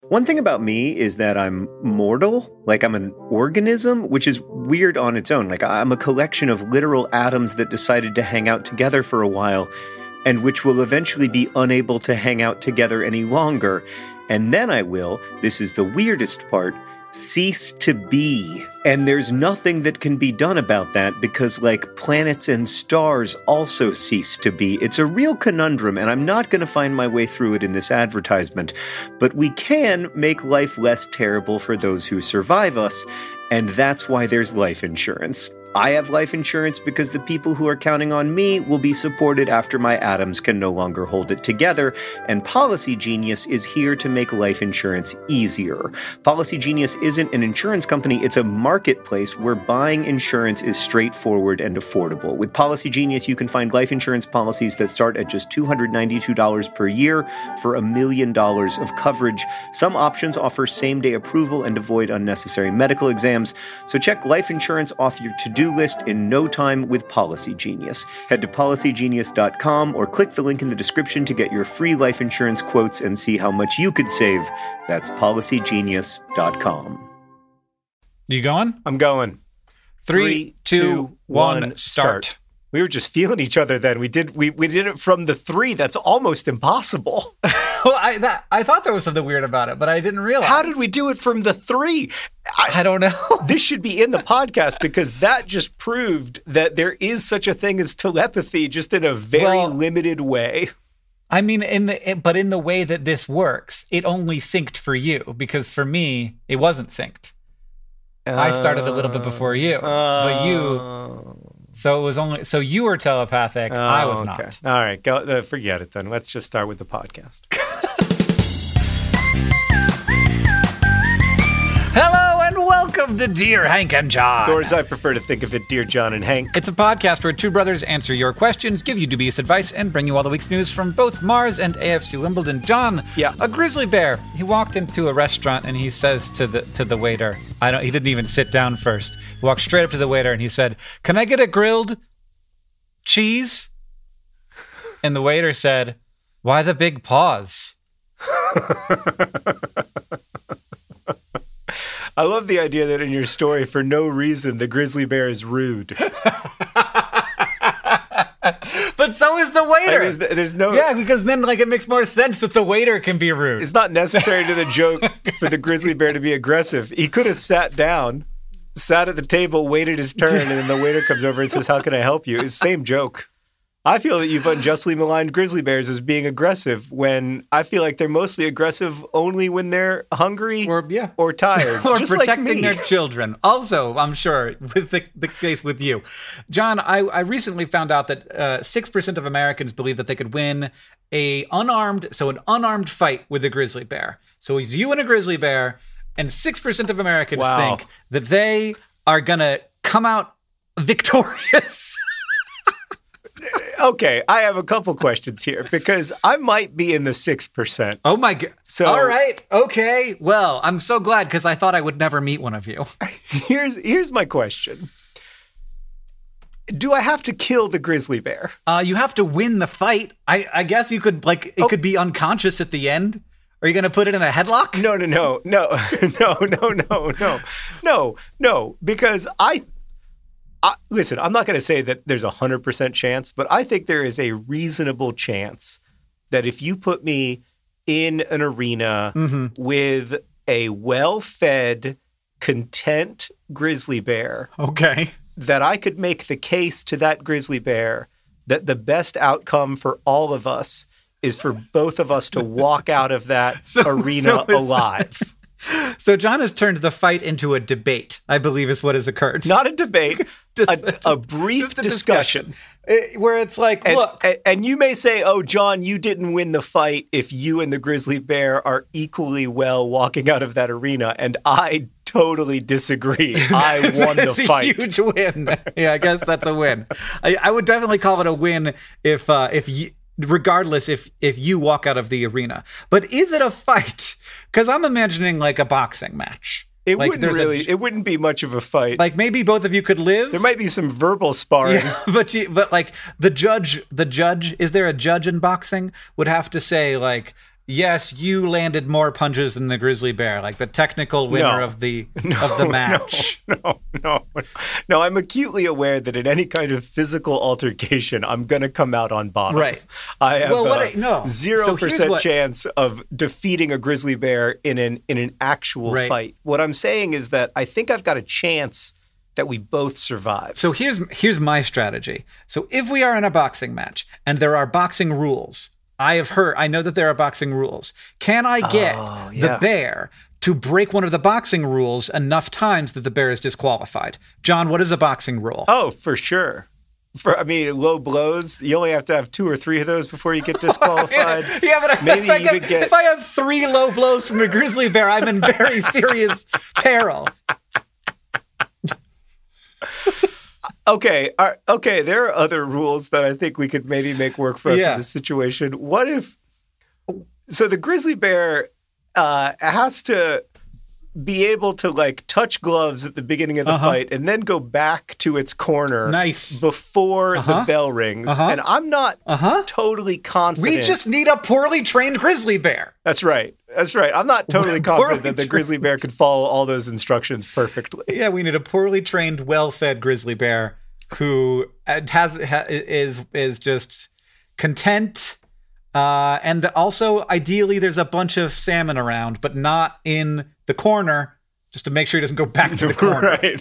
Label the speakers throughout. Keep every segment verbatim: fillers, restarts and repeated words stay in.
Speaker 1: One thing about me is that I'm mortal, like I'm an organism, which is weird on its own. Like I'm a collection of literal atoms that decided to hang out together for a while, and which will eventually be unable to hang out together any longer. And then I will, this is the weirdest part, cease to be. And there's nothing that can be done about that because, like, planets and stars also cease to be. It's a real conundrum, and I'm not going to find my way through it in this advertisement. But we can make life less terrible for those who survive us, and that's why there's life insurance. I have life insurance because the people who are counting on me will be supported after my atoms can no longer hold it together, and Policy Genius is here to make life insurance easier. Policy Genius isn't an insurance company, it's a marketplace where buying insurance is straightforward and affordable. With Policy Genius, you can find life insurance policies that start at just two hundred ninety-two dollars per year for a million dollars of coverage. Some options offer same-day approval and avoid unnecessary medical exams, so check life insurance off your to-do list in no time with Policy Genius. Head to policy genius dot com or click the link in the description to get your free life insurance quotes and see how much you could save. That's policy genius dot com.
Speaker 2: You going?
Speaker 1: I'm going.
Speaker 2: Three, two, one, start.
Speaker 1: We were just feeling each other then. We did we, we did it from the three. That's almost impossible.
Speaker 2: Well, I that, I thought there was something weird about it, but I didn't realize.
Speaker 1: How did we do it from the three?
Speaker 2: I, I don't know.
Speaker 1: This should be in the podcast because that just proved that there is such a thing as telepathy, just in a very well, limited way.
Speaker 2: I mean, in the but in the way that this works, it only synced for you because for me, it wasn't synced. Uh, I started a little bit before you, uh, but you. So it was only so you were telepathic. Oh, I was okay. not.
Speaker 1: All right, go. Uh, forget it then. Let's just start with the podcast.
Speaker 2: Hello and welcome to Dear Hank and John.
Speaker 1: Or as I prefer to think of it, Dear John and Hank.
Speaker 2: It's a podcast where two brothers answer your questions, give you dubious advice, and bring you all the week's news from both Mars and A F C Wimbledon. John,
Speaker 1: yeah,
Speaker 2: a grizzly bear. He walked into a restaurant and he says to the to the waiter, I don't. He didn't even sit down first. He walked straight up to the waiter and he said, "Can I get a grilled cheese?" And the waiter said, "Why the big pause?"
Speaker 1: I love the idea that in your story, for no reason, the grizzly bear is rude.
Speaker 2: But so is the waiter.
Speaker 1: Like there's, there's no...
Speaker 2: Yeah, because then like it makes more sense that the waiter can be rude.
Speaker 1: It's not necessary to the joke for the grizzly bear to be aggressive. He could have sat down, sat at the table, waited his turn, and then the waiter comes over and says, "How can I help you?" It's the same joke. I feel that you've unjustly maligned grizzly bears as being aggressive when I feel like they're mostly aggressive only when they're hungry
Speaker 2: or, yeah.
Speaker 1: or tired.
Speaker 2: Or
Speaker 1: just
Speaker 2: protecting
Speaker 1: like me.
Speaker 2: their children. Also, I'm sure, with the, the case with you. John, I, I recently found out that uh, six percent of Americans believe that they could win a unarmed, so an unarmed fight with a grizzly bear. So it's you and a grizzly bear, and six percent of Americans
Speaker 1: wow.
Speaker 2: think that they are going to come out victorious.
Speaker 1: Okay, I have a couple questions here because I might be in the six percent.
Speaker 2: Oh my God.
Speaker 1: So,
Speaker 2: all right. Okay. Well, I'm so glad because I thought I would never meet one of you.
Speaker 1: Here's here's my question. Do I have to kill the grizzly bear?
Speaker 2: Uh, you have to win the fight. I, I guess you could, like, it oh. could be unconscious at the end. Are you going to put it in a headlock?
Speaker 1: No, no, no, no, no, no, no, no, no, no, because I... I, listen, I'm not going to say that there's a one hundred percent chance, but I think there is a reasonable chance that if you put me in an arena
Speaker 2: mm-hmm.
Speaker 1: with a well-fed, content grizzly bear,
Speaker 2: okay,
Speaker 1: that I could make the case to that grizzly bear that the best outcome for all of us is for both of us to walk out of that so, arena so alive.
Speaker 2: So John has turned the fight into a debate, I believe is what has occurred.
Speaker 1: Not a debate, a, a brief
Speaker 2: a
Speaker 1: discussion.
Speaker 2: discussion. It, where it's like,
Speaker 1: and,
Speaker 2: look.
Speaker 1: And, and you may say, oh, John, you didn't win the fight if you and the grizzly bear are equally well walking out of that arena. And I totally disagree. I won the fight.
Speaker 2: It's a huge win. Yeah, I guess that's a win. I, I would definitely call it a win if uh, if you... regardless if if you walk out of the arena. But is it a fight? Because I'm imagining like a boxing match.
Speaker 1: It
Speaker 2: like
Speaker 1: wouldn't really. A, it wouldn't be much of a fight.
Speaker 2: Like maybe both of you could live.
Speaker 1: There might be some verbal sparring.
Speaker 2: Yeah, but you, but like the judge, the judge. Is there a judge in boxing? Would have to say like, yes, you landed more punches than the grizzly bear, like the technical winner
Speaker 1: No.
Speaker 2: of the
Speaker 1: No,
Speaker 2: of the match.
Speaker 1: No, no, no. No, I'm acutely aware that in any kind of physical altercation, I'm going to come out on bottom.
Speaker 2: Right.
Speaker 1: I have
Speaker 2: Well, what
Speaker 1: a
Speaker 2: I- no.
Speaker 1: zero
Speaker 2: So here's
Speaker 1: percent
Speaker 2: what-
Speaker 1: chance of defeating a grizzly bear in an in an actual
Speaker 2: Right.
Speaker 1: fight. What I'm saying is that I think I've got a chance that we both survive.
Speaker 2: So here's here's my strategy. So if we are in a boxing match and there are boxing rules, I have heard, I know that there are boxing rules. Can I get
Speaker 1: Oh, yeah.
Speaker 2: the bear to break one of the boxing rules enough times that the bear is disqualified? John, what is a boxing rule?
Speaker 1: Oh, for sure. For I mean, low blows. You only have to have two or three of those before you get disqualified.
Speaker 2: yeah, but
Speaker 1: Maybe
Speaker 2: if, I
Speaker 1: you
Speaker 2: get,
Speaker 1: could get-
Speaker 2: if I have three low blows from a grizzly bear, I'm in very serious peril.
Speaker 1: Okay, uh, okay. There are other rules that I think we could maybe make work for us
Speaker 2: Yeah.
Speaker 1: in this situation. What if? So the grizzly bear uh, has to be able to like touch gloves at the beginning of the
Speaker 2: Uh-huh.
Speaker 1: fight and then go back to its corner
Speaker 2: Nice.
Speaker 1: before
Speaker 2: Uh-huh.
Speaker 1: the bell rings.
Speaker 2: Uh-huh.
Speaker 1: And I'm not
Speaker 2: Uh-huh.
Speaker 1: totally confident.
Speaker 2: We just need a poorly trained grizzly bear.
Speaker 1: That's right. That's right. I'm not totally confident that the
Speaker 2: Poorly
Speaker 1: grizzly bear could follow all those instructions perfectly.
Speaker 2: Yeah, we need a poorly trained, well-fed grizzly bear who uh, has ha, is is just content, uh, and also ideally there's a bunch of salmon around, but not in the corner, just to make sure he doesn't go back to the corner.
Speaker 1: Right.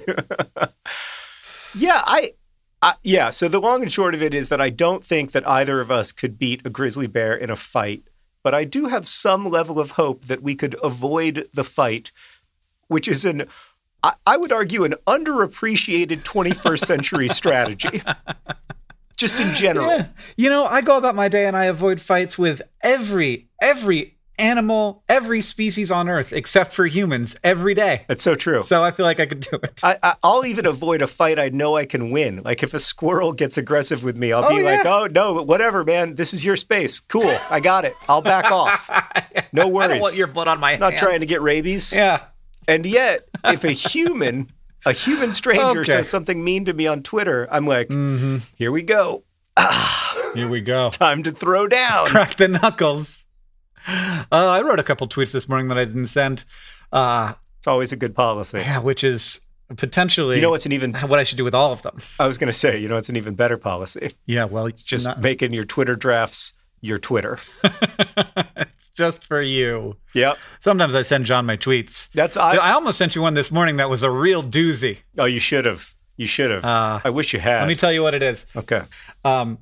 Speaker 1: yeah, I, I yeah, so the long and short of it is that I don't think that either of us could beat a grizzly bear in a fight, but I do have some level of hope that we could avoid the fight, which is an I, I would argue an underappreciated twenty-first century strategy. Just in general.
Speaker 2: Yeah. You know, I go about my day and I avoid fights with every every animal, every species on Earth except for humans every day.
Speaker 1: That's so true.
Speaker 2: So I feel like I could do it.
Speaker 1: I, I, I'll even avoid a fight I know I can win. Like if a squirrel gets aggressive with me, I'll
Speaker 2: Oh,
Speaker 1: be like,
Speaker 2: yeah.
Speaker 1: oh, no, whatever, man. This is your space. Cool. I got it. I'll back off. No worries.
Speaker 2: I don't want your blood on my
Speaker 1: I'm not
Speaker 2: hands.
Speaker 1: trying to get rabies.
Speaker 2: Yeah.
Speaker 1: And yet, if a human, a human stranger
Speaker 2: Okay.
Speaker 1: says something mean to me on Twitter, I'm like, here we go.
Speaker 2: Here we go.
Speaker 1: Time to throw down.
Speaker 2: Crack the knuckles. Uh, I wrote a couple tweets this morning that I didn't send, uh,
Speaker 1: It's always a good policy.
Speaker 2: yeah, which is potentially
Speaker 1: You know what's an even,
Speaker 2: what I should do with all of them.
Speaker 1: I was going to say, you know, it's an even better policy.
Speaker 2: Yeah, well, it's
Speaker 1: Just
Speaker 2: not,
Speaker 1: making your Twitter drafts your Twitter.
Speaker 2: it's just for you.
Speaker 1: Yep.
Speaker 2: Sometimes I send John my tweets.
Speaker 1: That's,
Speaker 2: I,
Speaker 1: I,
Speaker 2: almost sent you one this morning that was a real doozy.
Speaker 1: oh, you should have. You should have.
Speaker 2: Uh,
Speaker 1: I wish you had.
Speaker 2: Let me tell you what it is.
Speaker 1: okay.
Speaker 2: Um,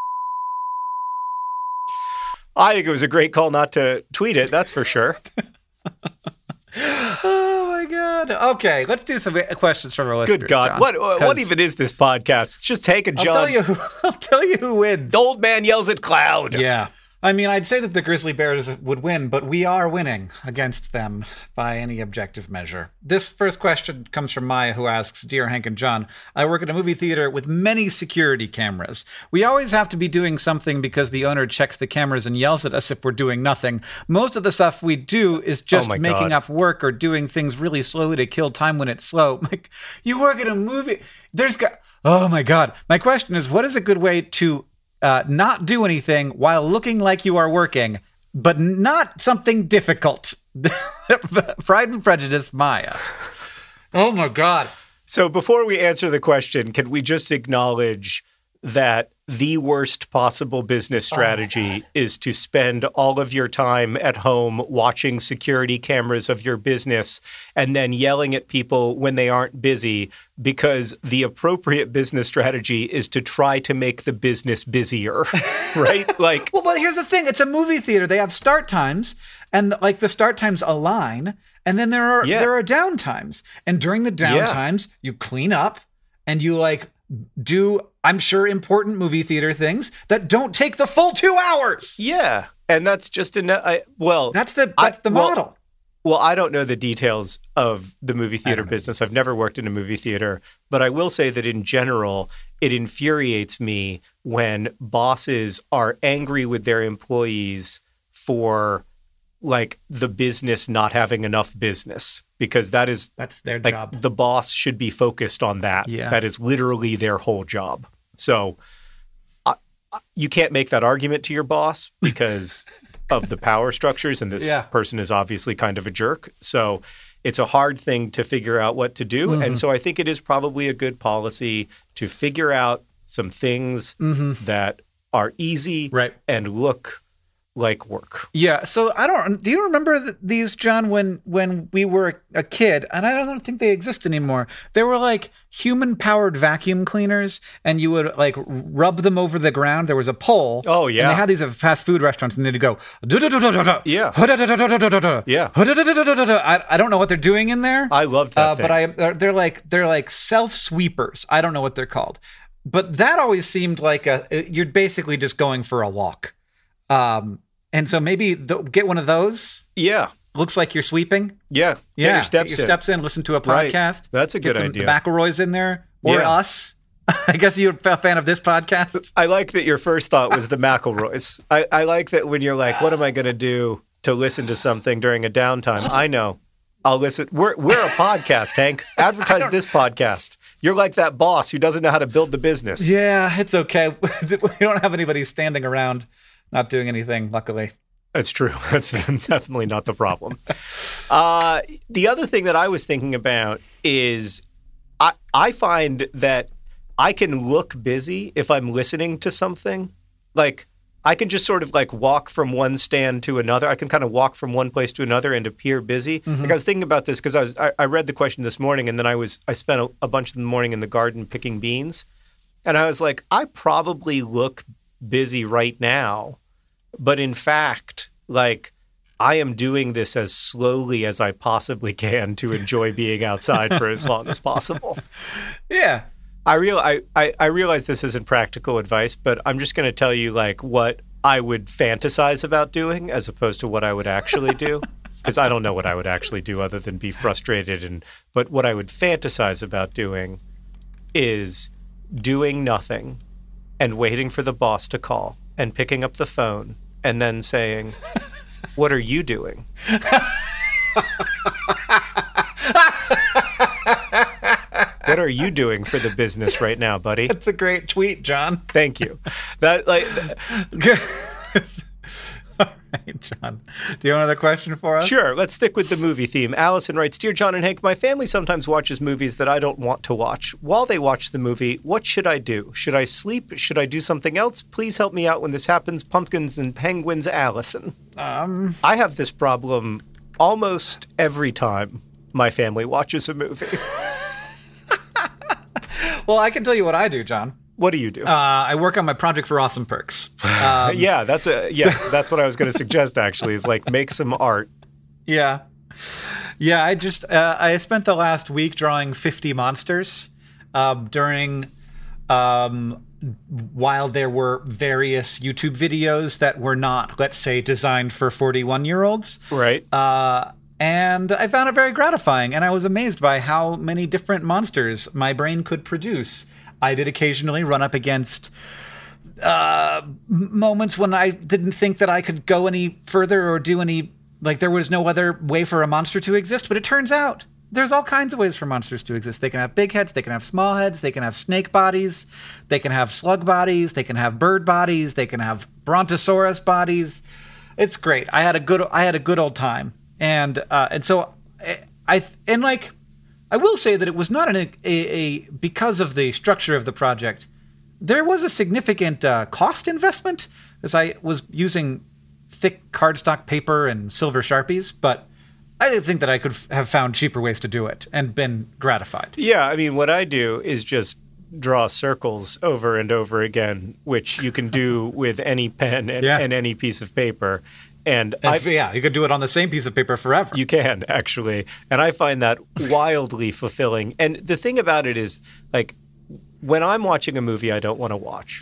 Speaker 1: I think it was a great call not to tweet it. That's for sure.
Speaker 2: oh my god. Okay, let's do some questions from our listeners.
Speaker 1: Good God.
Speaker 2: John,
Speaker 1: What what
Speaker 2: 'cause
Speaker 1: even is this podcast? It's just taking
Speaker 2: I'll
Speaker 1: John.
Speaker 2: tell you. Who, I'll tell you who wins.
Speaker 1: The old man yells at cloud.
Speaker 2: Yeah. I mean, I'd say that the Grizzly Bears would win, but we are winning against them by any objective measure. This first question comes from Maya, who asks, Dear Hank and John, I work at a movie theater with many security cameras. We always have to be doing something because the owner checks the cameras and yells at us if we're doing nothing. Most of the stuff we do is just
Speaker 1: Oh my
Speaker 2: making
Speaker 1: God.
Speaker 2: up work or doing things really slowly to kill time when it's slow. Like, you work at a movie. There's got... Oh my God. My question is, what is a good way to Uh, not do anything while looking like you are working, but not something difficult? Pride and Prejudice, Maya. Oh my God.
Speaker 1: So before we answer the question, can we just acknowledge that the worst possible business strategy
Speaker 2: Oh.
Speaker 1: is to spend all of your time at home watching security cameras of your business and then yelling at people when they aren't busy, because the appropriate business strategy is to try to make the business busier, right? Like,
Speaker 2: Well, but here's the thing. It's a movie theater. They have start times, and like the start times align, and then there are
Speaker 1: Yeah.
Speaker 2: there are down times. And during the down
Speaker 1: Yeah.
Speaker 2: times, you clean up and you like do, I'm sure, important movie theater things that don't take the full two hours.
Speaker 1: yeah. And that's just a, I, well,
Speaker 2: That's the
Speaker 1: I-
Speaker 2: that's the
Speaker 1: well,
Speaker 2: model.
Speaker 1: Well, I don't know the details of the movie theater
Speaker 2: know.
Speaker 1: business. I've never worked in a movie theater, but I will say that in general, it infuriates me when bosses are angry with their employees for like the business not having enough business, because that is
Speaker 2: That's their
Speaker 1: like
Speaker 2: job.
Speaker 1: the boss should be focused on that.
Speaker 2: Yeah.
Speaker 1: That is literally their whole job. So I, I- you can't make that argument to your boss because
Speaker 3: of the power structures, and this
Speaker 2: Yeah.
Speaker 3: person is obviously kind of a jerk. So it's a hard thing to figure out what to do.
Speaker 2: Mm-hmm.
Speaker 3: And so I think it is probably a good policy to figure out some things
Speaker 2: Mm-hmm.
Speaker 3: that are easy
Speaker 2: Right.
Speaker 3: and look like work.
Speaker 2: Yeah. So I don't. Do you remember th- these, John? When when we were a kid, and I don't think they exist anymore. There were like human-powered vacuum cleaners, and you would like rub them over the ground. There was a pole.
Speaker 3: Oh, yeah.
Speaker 2: And they had these at fast food restaurants, and they'd go. "Du-du-du-du-du-du,
Speaker 3: Yeah.
Speaker 2: hu-du-du-du-du-du-du-du,
Speaker 3: Yeah.
Speaker 2: hu-du-du-du-du-du-du-du." I I don't know what they're doing in there.
Speaker 3: I love that
Speaker 2: Uh,
Speaker 3: thing.
Speaker 2: but I they're, they're like they're like self sweepers. I don't know what they're called, but that always seemed like a you're basically just going for a walk. Um, and so maybe th- get one of those.
Speaker 3: Yeah.
Speaker 2: Looks like you're sweeping.
Speaker 3: Yeah. Get
Speaker 2: Yeah,
Speaker 3: your steps
Speaker 2: get your
Speaker 3: in.
Speaker 2: steps in. Listen to a
Speaker 3: Right.
Speaker 2: podcast.
Speaker 3: That's a
Speaker 2: Get
Speaker 3: good
Speaker 2: the,
Speaker 3: idea.
Speaker 2: The McElroys in there or
Speaker 3: Yeah.
Speaker 2: us. I guess you're a fan of this podcast.
Speaker 3: I like that your first thought was the McElroys. I, I like that when you're like, what am I going to do to listen to something during a downtime? I know. I'll listen. We're, we're a podcast, Hank. Advertise this podcast. You're like that boss who doesn't know how to build the business.
Speaker 2: Yeah, it's okay. We don't have anybody standing around not doing anything, luckily.
Speaker 3: That's true. That's definitely not the problem. Uh, the other thing that I was thinking about is I, I find that I can look busy if I'm listening to something. Like, I can just sort of like walk from one stand to another. I can kind of walk from one place to another and appear busy.
Speaker 2: Mm-hmm.
Speaker 3: Like I was thinking about this because I was I, I read the question this morning, and then I was I spent a, a bunch of the morning in the garden picking beans, and I was like, I probably look busy right now, but in fact, like I am doing this as slowly as I possibly can to enjoy being outside for as long as possible.
Speaker 2: Yeah.
Speaker 3: I real I, I, I realize this isn't practical advice, but I'm just going to tell you like what I would fantasize about doing as opposed to what I would actually do, because I don't know what I would actually do other than be frustrated. And but what I would fantasize about doing is doing nothing and waiting for the boss to call and picking up the phone and then saying, "What are you doing?" What are you doing for the business right now, buddy?
Speaker 2: That's a great tweet, John.
Speaker 3: Thank you. That like
Speaker 2: All right, John. Do you have another question for us?
Speaker 3: sure, let's stick with the movie theme. Allison writes, "Dear John and Hank, my family sometimes watches movies that I don't want to watch. While they watch the movie, what should I do? Should I sleep? Should I do something else? Please help me out when this happens. Pumpkins and Penguins, Allison."
Speaker 2: Um,
Speaker 3: I have this problem almost every time my family watches a movie.
Speaker 2: well, I can tell you what I do, John.
Speaker 3: What do you do?
Speaker 2: Uh, I work on my project for Awesome Perks. Um,
Speaker 3: yeah, that's a yes, that's what I was going to suggest actually, is like make some art.
Speaker 2: Yeah. Yeah, I just uh, I spent the last week drawing fifty monsters um, during um, while there were various YouTube videos that were not, let's say, designed for forty-one-year-olds.
Speaker 3: Right.
Speaker 2: Uh, and I found it very gratifying, and I was amazed by how many different monsters my brain could produce. I did occasionally run up against uh, moments when I didn't think that I could go any further or do any, like there was no other way for a monster to exist, but it turns out there's all kinds of ways for monsters to exist. They can have big heads, they can have small heads, they can have snake bodies, they can have slug bodies, they can have bird bodies, they can have brontosaurus bodies. It's great. I had a good I had a good old time. And uh, and so I, I and like I will say that it was not an, a, a because of the structure of the project, there was a significant uh, cost investment as I was using thick cardstock paper and silver Sharpies, but I didn't think that I could f- have found cheaper ways to do it and been gratified.
Speaker 3: Yeah, I mean, what I do is just draw circles over and over again, which you can do with any pen and,
Speaker 2: Yeah.
Speaker 3: and any piece of paper. And
Speaker 2: And
Speaker 3: I,
Speaker 2: f- yeah, you could do it on the same piece of paper forever.
Speaker 3: you can, actually. And I find that wildly fulfilling. And the thing about it is, like, when I'm watching a movie I don't want to watch,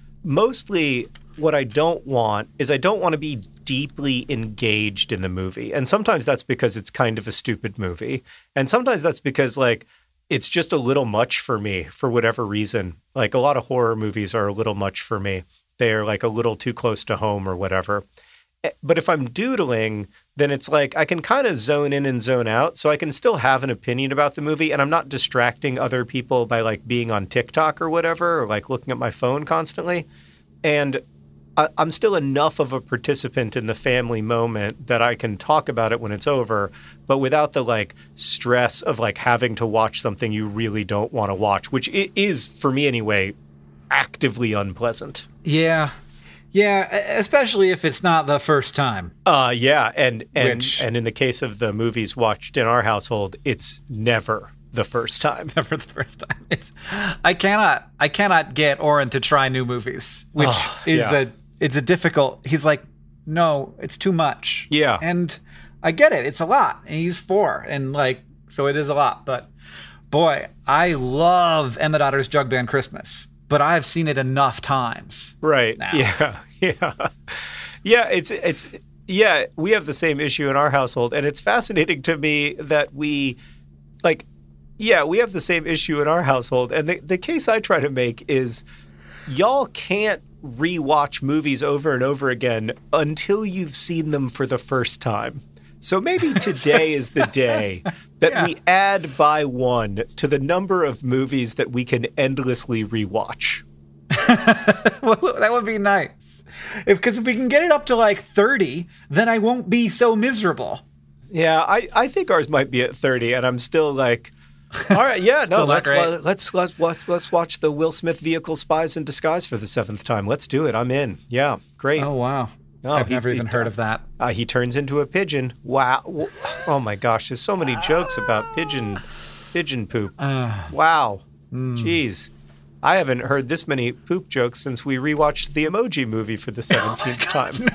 Speaker 3: mostly what I don't want is I don't want to be deeply engaged in the movie. And sometimes that's because it's kind of a stupid movie. And sometimes that's because, like, it's just a little much for me for whatever reason. Like, a lot of horror movies are a little much for me. They're, like, a little too close to home or whatever. But if I'm doodling, then it's like I can kind of zone in and zone out. So I can still have an opinion about the movie, and I'm not distracting other people by like being on TikTok or whatever, or like looking at my phone constantly. And I, I'm still enough of a participant in the family moment that I can talk about it when it's over, but without the like stress of like having to watch something you really don't want to watch, which i- is for me anyway, actively unpleasant.
Speaker 2: Yeah. Yeah, e- especially if it's not the first time.
Speaker 3: Uh, yeah, and and
Speaker 2: Which-
Speaker 3: and in the case of the movies watched in our household, it's never the first time.
Speaker 2: For the first time. It's I cannot I cannot get Oren to try new movies, which
Speaker 3: Oh,
Speaker 2: is
Speaker 3: yeah.
Speaker 2: a it's a difficult. He's like, "No, it's too much."
Speaker 3: Yeah.
Speaker 2: And I get it. It's a lot. And he's four and like so it is a lot, but boy, I love Emmett Otter's Jug Band Christmas, but I've seen it enough times.
Speaker 3: Right.
Speaker 2: Now.
Speaker 3: Yeah. Yeah. Yeah. It's it's yeah. We have the same issue in our household, and it's fascinating to me that we, like, yeah, we have the same issue in our household. And the the case I try to make is, y'all can't rewatch movies over and over again until you've seen them for the first time. So maybe today is the day that
Speaker 2: Yeah.
Speaker 3: we add by one to the number of movies that we can endlessly rewatch.
Speaker 2: Well, that would be nice. Because if, if we can get it up to like thirty, then I won't be so miserable.
Speaker 3: Yeah, I, I think ours might be at thirty, and I'm still like, all right, yeah, no,
Speaker 2: Still not
Speaker 3: let's,
Speaker 2: great.
Speaker 3: wa- let's let's let's let's watch the Will Smith vehicle Spies in Disguise for the seventh time. Let's do it. I'm in. Yeah, great.
Speaker 2: Oh, wow.
Speaker 3: Oh,
Speaker 2: I've
Speaker 3: he's-
Speaker 2: never even
Speaker 3: he-
Speaker 2: heard of that.
Speaker 3: Uh, he turns into a pigeon. Wow. Oh my gosh, there's so many jokes about pigeon pigeon poop.
Speaker 2: Uh,
Speaker 3: Wow.
Speaker 2: hmm.
Speaker 3: Jeez. I haven't heard this many poop jokes since we rewatched the Emoji Movie for the seventeenth time.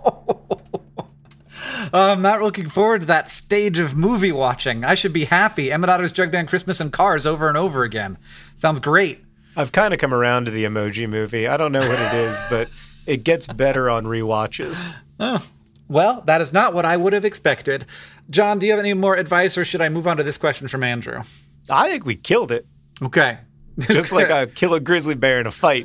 Speaker 2: I'm not looking forward to that stage of movie watching. I should be happy. Emmett Otter's Jug Band Christmas and Cars over and over again. Sounds great.
Speaker 3: I've kind of come around to the Emoji Movie. I don't know what it is, but it gets better on rewatches.
Speaker 2: Oh, well, that is not what I would have expected. John, do you have any more advice, or should I move on to this question from Andrew?
Speaker 3: I think we killed it.
Speaker 2: Okay.
Speaker 3: Just like I kill a grizzly bear in a fight.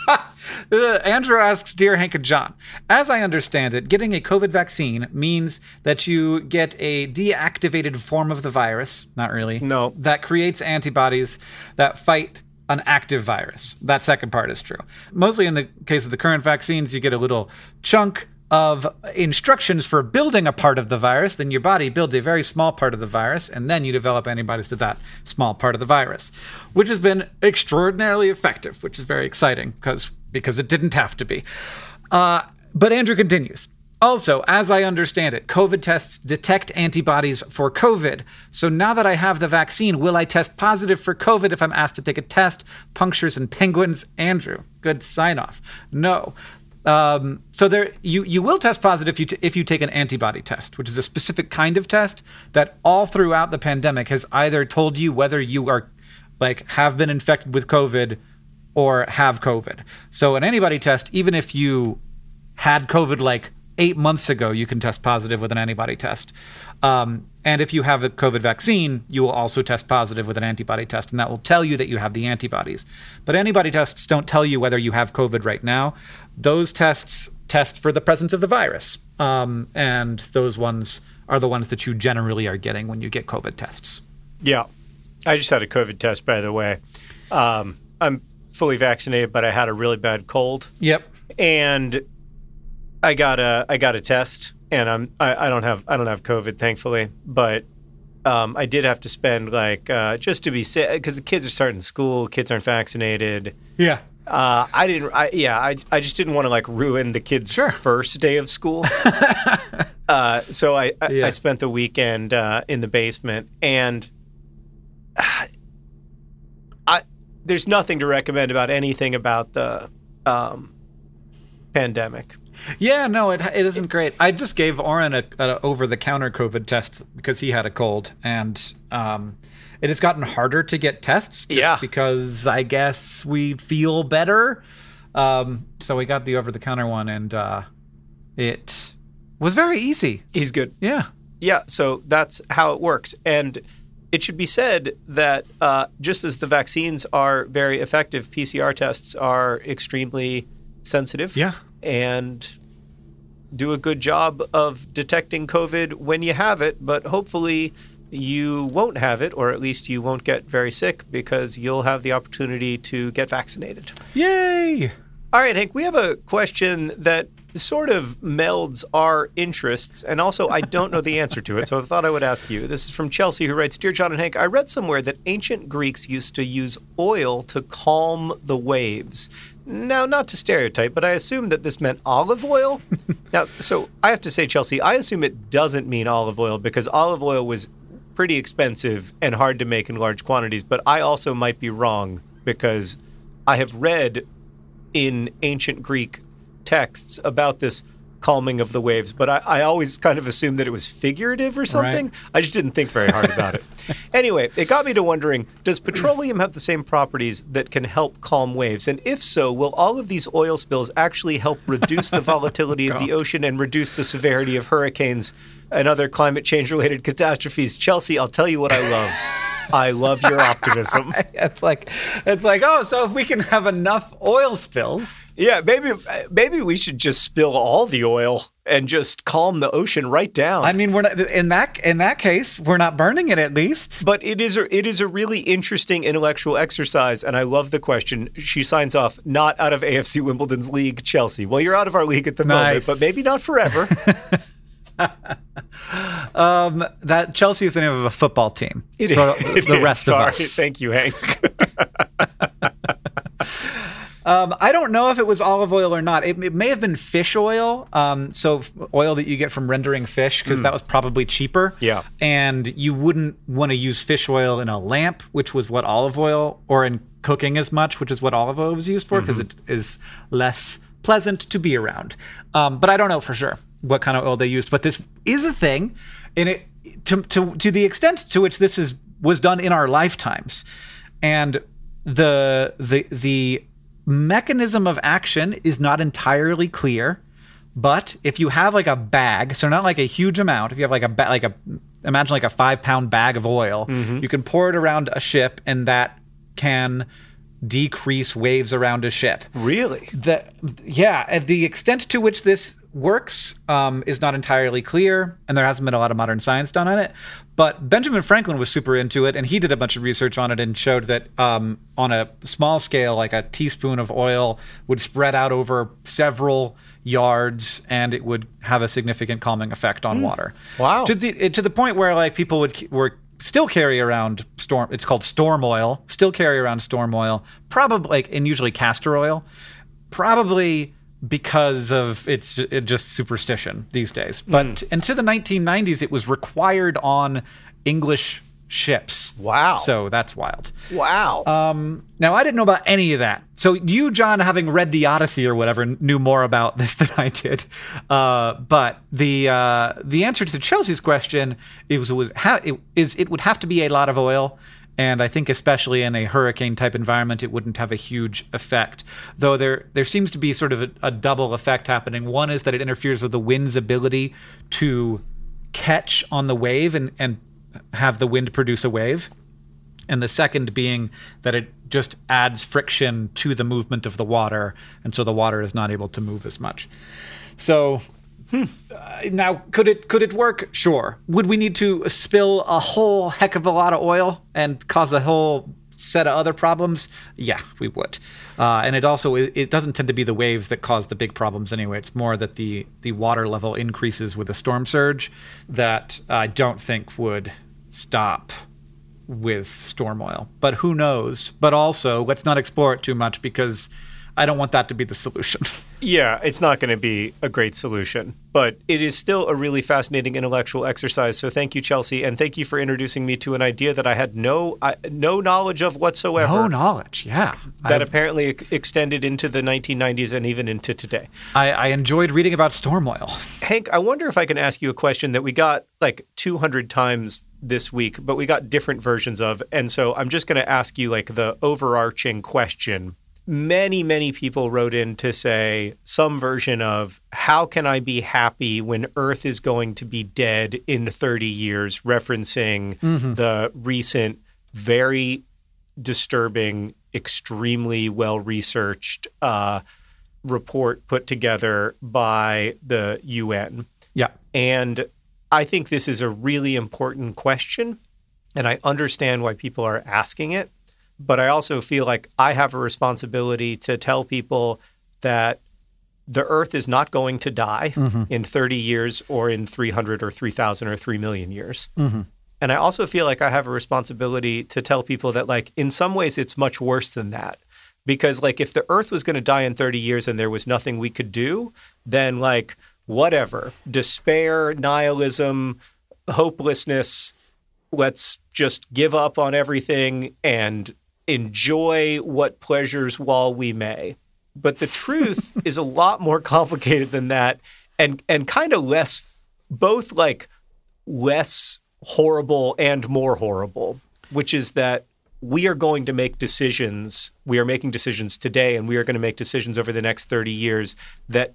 Speaker 2: Uh, Andrew asks, Dear Hank and John, as I understand it, getting a COVID vaccine means that you get a deactivated form of the virus. Not really.
Speaker 3: No.
Speaker 2: That creates antibodies that fight an active virus. That second part is true. Mostly in the case of the current vaccines, you get a little chunk of instructions for building a part of the virus. Then your body builds a very small part of the virus, and then you develop antibodies to that small part of the virus, which has been extraordinarily effective, which is very exciting because because it didn't have to be. Uh, but Andrew continues. Also, as I understand it, COVID tests detect antibodies for COVID. So now that I have the vaccine, will I test positive for COVID if I'm asked to take a test? Punctures and penguins. Andrew, good sign off. No. Um, so there, you you will test positive if you t- if you take an antibody test, which is a specific kind of test that all throughout the pandemic has either told you whether you are like have been infected with COVID or have COVID. So an antibody test, even if you had COVID like eight months ago, you can test positive with an antibody test. Um, and if you have a COVID vaccine, you will also test positive with an antibody test, and that will tell you that you have the antibodies. But antibody tests don't tell you whether you have COVID right now. Those tests test for the presence of the virus. Um, and those ones are the ones that you generally are getting when you get COVID tests.
Speaker 3: Yeah. I just had a COVID test, by the way. Um, I'm fully vaccinated, but I had a really bad cold.
Speaker 2: Yep.
Speaker 3: And I got a I got a test, and I'm I, I don't have I don't have COVID, thankfully, but um, I did have to spend like uh, just to be safe because the kids are starting school, kids aren't vaccinated.
Speaker 2: Yeah.
Speaker 3: Uh, I didn't. I, yeah, I I just didn't want to like ruin the kids'
Speaker 2: Sure.
Speaker 3: first day of school. uh, so I I,
Speaker 2: Yeah.
Speaker 3: I spent the weekend uh, in the basement, and uh, I there's nothing to recommend about anything about the um, pandemic.
Speaker 2: Yeah, no, it it isn't great. I just gave Oren a, a over-the-counter COVID test because he had a cold, and um, it has gotten harder to get tests. Just
Speaker 3: Yeah.
Speaker 2: because I guess we feel better. Um, so we got the over-the-counter one, and uh, it was very easy.
Speaker 3: He's good.
Speaker 2: Yeah.
Speaker 3: Yeah, so that's how it works. And it should be said that uh, just as the vaccines are very effective, P C R tests are extremely sensitive.
Speaker 2: Yeah.
Speaker 3: And do a good job of detecting COVID when you have it, but hopefully you won't have it, or at least you won't get very sick because you'll have the opportunity to get vaccinated.
Speaker 2: Yay!
Speaker 3: All right, Hank, we have a question that sort of melds our interests, and also I don't know the answer to it, so I thought I would ask you. This is from Chelsea, who writes, Dear John and Hank, I read somewhere that ancient Greeks used to use oil to calm the waves. Now, not to stereotype, but I assume that this meant olive oil. Now, so I have to say, Chelsea, I assume it doesn't mean olive oil because olive oil was pretty expensive and hard to make in large quantities, but I also might be wrong because I have read in ancient Greek texts about this calming of the waves, but I, I always kind of assumed that it was figurative or something.
Speaker 2: Right.
Speaker 3: I just didn't think very hard about it. Anyway, it got me to wondering, does petroleum have the same properties that can help calm waves? And if so, will all of these oil spills actually help reduce the volatility of the ocean and reduce the severity of hurricanes and other climate change-related catastrophes? Chelsea, I'll tell you what I love. I love your optimism.
Speaker 2: It's like, it's like, oh, so if we can have enough oil spills.
Speaker 3: Yeah, maybe maybe we should just spill all the oil and just calm the ocean right down.
Speaker 2: I mean, we're not in that in that case, we're not burning it at least.
Speaker 3: But it is a, it is a really interesting intellectual exercise, and I love the question. She signs off, not out of A F C Wimbledon's league, Chelsea. Well, you're out of our league at the
Speaker 2: Nice.
Speaker 3: moment, but maybe not forever.
Speaker 2: um, that Chelsea is the name of a football team.
Speaker 3: It,
Speaker 2: for
Speaker 3: it
Speaker 2: the
Speaker 3: is.
Speaker 2: rest
Speaker 3: Sorry.
Speaker 2: of us.
Speaker 3: Thank you, Hank.
Speaker 2: Um, I don't know if it was olive oil or not. It, it may have been fish oil. Um, so f- oil that you get from rendering fish, because mm. that was probably cheaper.
Speaker 3: Yeah.
Speaker 2: And you wouldn't want to use fish oil in a lamp, which was what olive oil, or in cooking as much, which is what olive oil was used for, because mm-hmm. it is less pleasant to be around. Um, but I don't know for sure what kind of oil they used. But this is a thing, and it to to to the extent to which this is was done in our lifetimes, and the the the mechanism of action is not entirely clear. But if you have like a bag, so not like a huge amount, if you have like a ba- like a imagine like a five pound bag of oil, mm-hmm. you can pour it around a ship, and that can decrease waves around a ship.
Speaker 3: Really?
Speaker 2: The yeah, the extent to which this works um, is not entirely clear, and there hasn't been a lot of modern science done on it. But Benjamin Franklin was super into it, and he did a bunch of research on it and showed that um, on a small scale, like a teaspoon of oil would spread out over several yards, and it would have a significant calming effect on mm. water.
Speaker 3: Wow!
Speaker 2: To the to the point where like people would were. still carry around storm. It's called storm oil. Still carry around storm oil, probably like, and usually castor oil, probably because of it's it just superstition these days. But mm. into the nineteen nineties, it was required on English ships.
Speaker 3: Wow!
Speaker 2: So that's wild.
Speaker 3: Wow.
Speaker 2: Um, now I didn't know about any of that. So you, John, having read the Odyssey or whatever, knew more about this than I did. Uh, but the uh, the answer to Chelsea's question is was ha- it, is it would have to be a lot of oil. And I think especially in a hurricane-type environment, it wouldn't have a huge effect. Though there there seems to be sort of a, a double effect happening. One is that it interferes with the wind's ability to catch on the wave and, and have the wind produce a wave. And the second being that it just adds friction to the movement of the water, and so the water is not able to move as much. So... Hmm. Uh, now, could it could it work? Sure. Would we need to spill a whole heck of a lot of oil and cause a whole set of other problems? Yeah, we would. Uh, and it also it, it doesn't tend to be the waves that cause the big problems anyway. It's more that the the water level increases with a storm surge that I don't think would stop with storm oil. But who knows? But also, let's not explore it too much because I don't want that to be the solution.
Speaker 3: Yeah, it's not going to be a great solution, but it is still a really fascinating intellectual exercise. So thank you, Chelsea, and thank you for introducing me to an idea that I had no I, no knowledge of whatsoever.
Speaker 2: No knowledge, yeah.
Speaker 3: That
Speaker 2: I,
Speaker 3: apparently ex- extended into the nineteen nineties and even into today.
Speaker 2: I, I enjoyed reading about storm oil.
Speaker 3: Hank, I wonder if I can ask you a question that we got like two hundred times this week, but we got different versions of. And so I'm just going to ask you like the overarching question. Many, many people wrote in to say some version of how can I be happy when Earth is going to be dead in thirty years, referencing mm-hmm. the recent, very disturbing, extremely well-researched uh, report put together by the U N.
Speaker 2: Yeah.
Speaker 3: And I think this is a really important question, and I understand why people are asking it. But I also feel like I have a responsibility to tell people that the Earth is not going to die
Speaker 2: Mm-hmm.
Speaker 3: in thirty years or in three hundred or three thousand or three million years.
Speaker 2: Mm-hmm.
Speaker 3: And I also feel like I have a responsibility to tell people that, like, in some ways it's much worse than that. Because, like, if the Earth was going to die in thirty years and there was nothing we could do, then, like, whatever. Despair, nihilism, hopelessness, let's just give up on everything and enjoy what pleasures while we may. But the truth is a lot more complicated than that, and and kind of less, both like less horrible and more horrible, which is that we are going to make decisions. We are making decisions today, and we are going to make decisions over the next thirty years that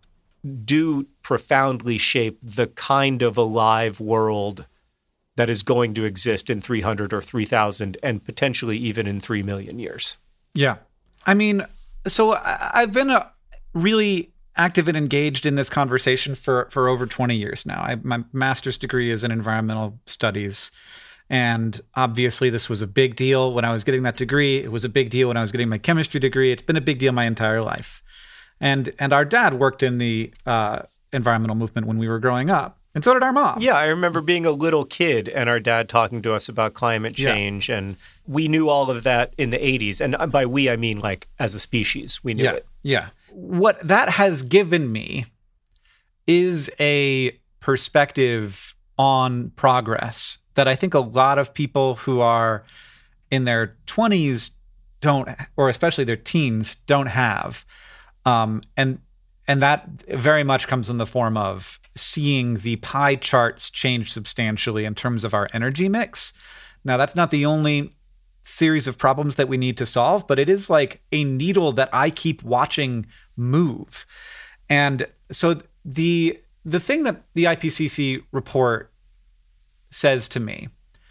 Speaker 3: do profoundly shape the kind of alive world that is going to exist in three hundred or three thousand and potentially even in three million years.
Speaker 2: Yeah. I mean, so I- I've been a really active and engaged in this conversation for, for over twenty years now. I, my master's degree is in environmental studies. And obviously this was a big deal when I was getting that degree. It was a big deal when I was getting my chemistry degree. It's been a big deal my entire life. And and our dad worked in the uh, environmental movement when we were growing up. And so did our mom.
Speaker 3: Yeah, I remember being a little kid and our dad talking to us about climate change. Yeah. And we knew all of that in the eighties. And by we, I mean like as a species, we knew
Speaker 2: yeah.
Speaker 3: it.
Speaker 2: Yeah. What that has given me is a perspective on progress that I think a lot of people who are in their twenties don't, or especially their teens, don't have. Um, and and that very much comes in the form of seeing the pie charts change substantially in terms of our energy mix. Now, that's not the only series of problems that we need to solve, but it is like a needle that I keep watching move. And so the the thing that the I P C C report says to me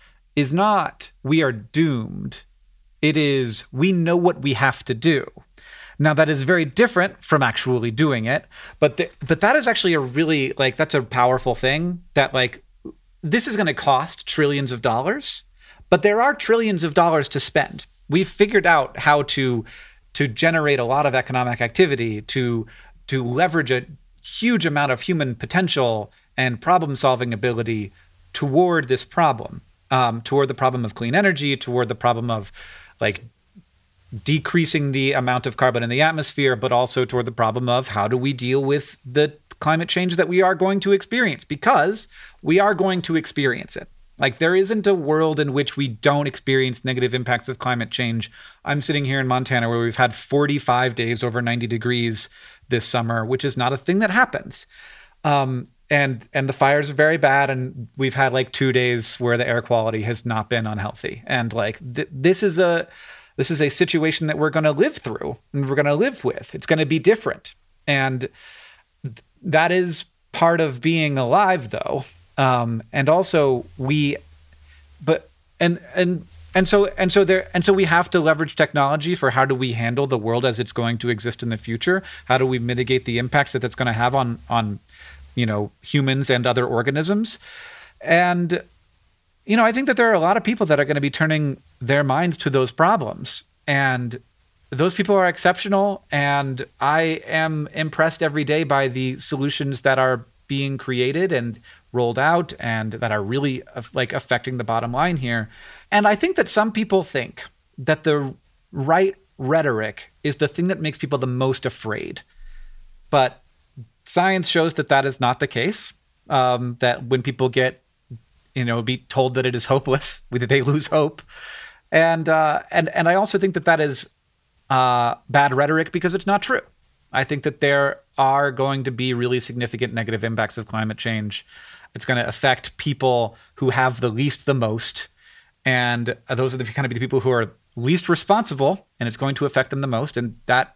Speaker 2: is not we are doomed. It is we know what we have to do. Now, that is very different from actually doing it, but the, but that is actually a really, like, that's a powerful thing that, like, this is going to cost trillions of dollars, but there are trillions of dollars to spend. We've figured out how to to generate a lot of economic activity, to to leverage a huge amount of human potential and problem-solving ability toward this problem, um, toward the problem of clean energy, toward the problem of, like, decreasing the amount of carbon in the atmosphere, but also toward the problem of how do we deal with the climate change that we are going to experience, because we are going to experience it. Like, there isn't a world in which we don't experience negative impacts of climate change. I'm sitting here in Montana where we've had forty-five days over ninety degrees this summer, which is not a thing that happens. Um, and and the fires are very bad, and we've had like two days where the air quality has not been unhealthy. And like th- this is a This is a situation that we're going to live through and we're going to live with. It's going to be different. And th- that is part of being alive, though. Um, and also we, but, and, and, and so, and so there, and so we have to leverage technology for how do we handle the world as it's going to exist in the future? How do we mitigate the impacts that that's going to have on, on, you know, humans and other organisms? And, you know, I think that there are a lot of people that are going to be turning their minds to those problems, and those people are exceptional. And I am impressed every day by the solutions that are being created and rolled out and that are really like affecting the bottom line here. And I think that some people think that the right rhetoric is the thing that makes people the most afraid. But science shows that that is not the case. Um, that when people get you know, be told that it is hopeless, that they lose hope. And uh, and and I also think that that is uh, bad rhetoric because it's not true. I think that there are going to be really significant negative impacts of climate change. It's going to affect people who have the least the most. And those are the kind of the people who are least responsible, and it's going to affect them the most. And that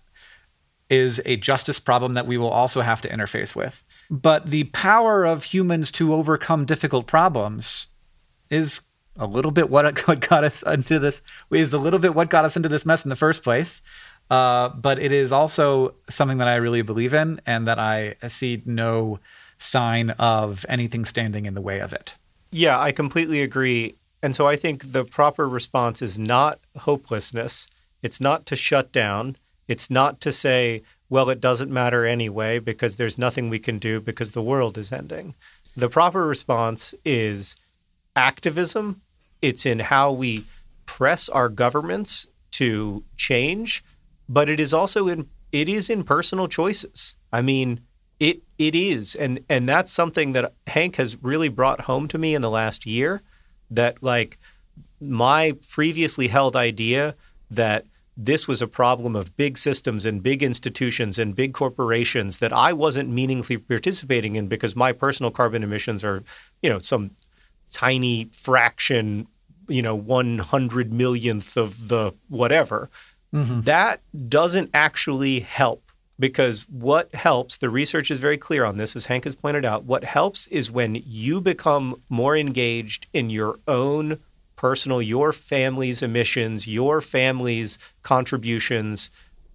Speaker 2: is a justice problem that we will also have to interface with. But the power of humans to overcome difficult problems is a little bit what got us into this, is a little bit what got us into this mess in the first place. Uh, but it is also something that I really believe in, and that I see no sign of anything standing in the way of it.
Speaker 3: Yeah, I completely agree. And so I think the proper response is not hopelessness. It's not to shut down. It's not to say, well, it doesn't matter anyway because there's nothing we can do because the world is ending. The proper response is activism. It's in how we press our governments to change, but it is also in it is in personal choices. I mean, it it is, and and that's something that Hank has really brought home to me in the last year. That like my previously held idea that this was a problem of big systems and big institutions and big corporations that I wasn't meaningfully participating in because my personal carbon emissions are, you know, some tiny fraction, you know, one hundred millionth of the whatever. Mm-hmm. That doesn't actually help, because what helps, the research is very clear on this, as Hank has pointed out, what helps is when you become more engaged in your own personal, your family's emissions, your family's contributions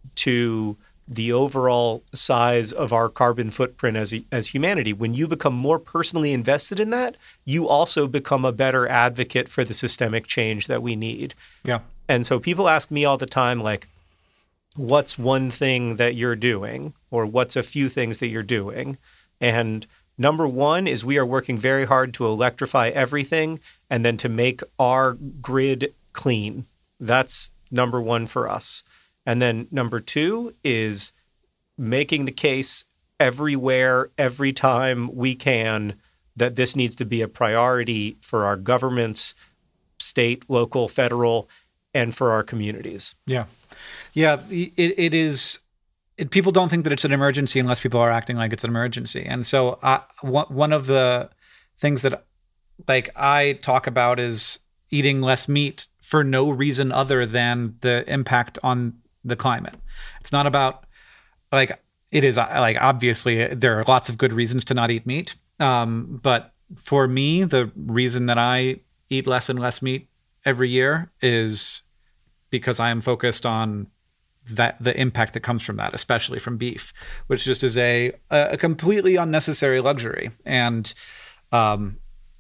Speaker 3: to the overall size of our carbon footprint as as humanity. When you become more personally invested in that, you also become a better advocate for the systemic change that we need.
Speaker 2: Yeah.
Speaker 3: And so people ask me all the time, like, what's one thing that you're doing, or what's a few things that you're doing? And number one is we are working very hard to electrify everything and then to make our grid clean. That's number one for us. And then number two is making the case everywhere, every time we can, that this needs to be a priority for our governments, state, local, federal, and for our communities.
Speaker 2: Yeah. Yeah, it, it is. It, people don't think that it's an emergency unless people are acting like it's an emergency. And so I, one of the things that like I talk about is eating less meat for no reason other than the impact on the climate. It's not about like, it is like, obviously there are lots of good reasons to not eat meat. Um, but for me, the reason that I eat less and less meat every year is because I am focused on that the impact that comes from that, especially from beef, which just is a a completely unnecessary luxury. And um,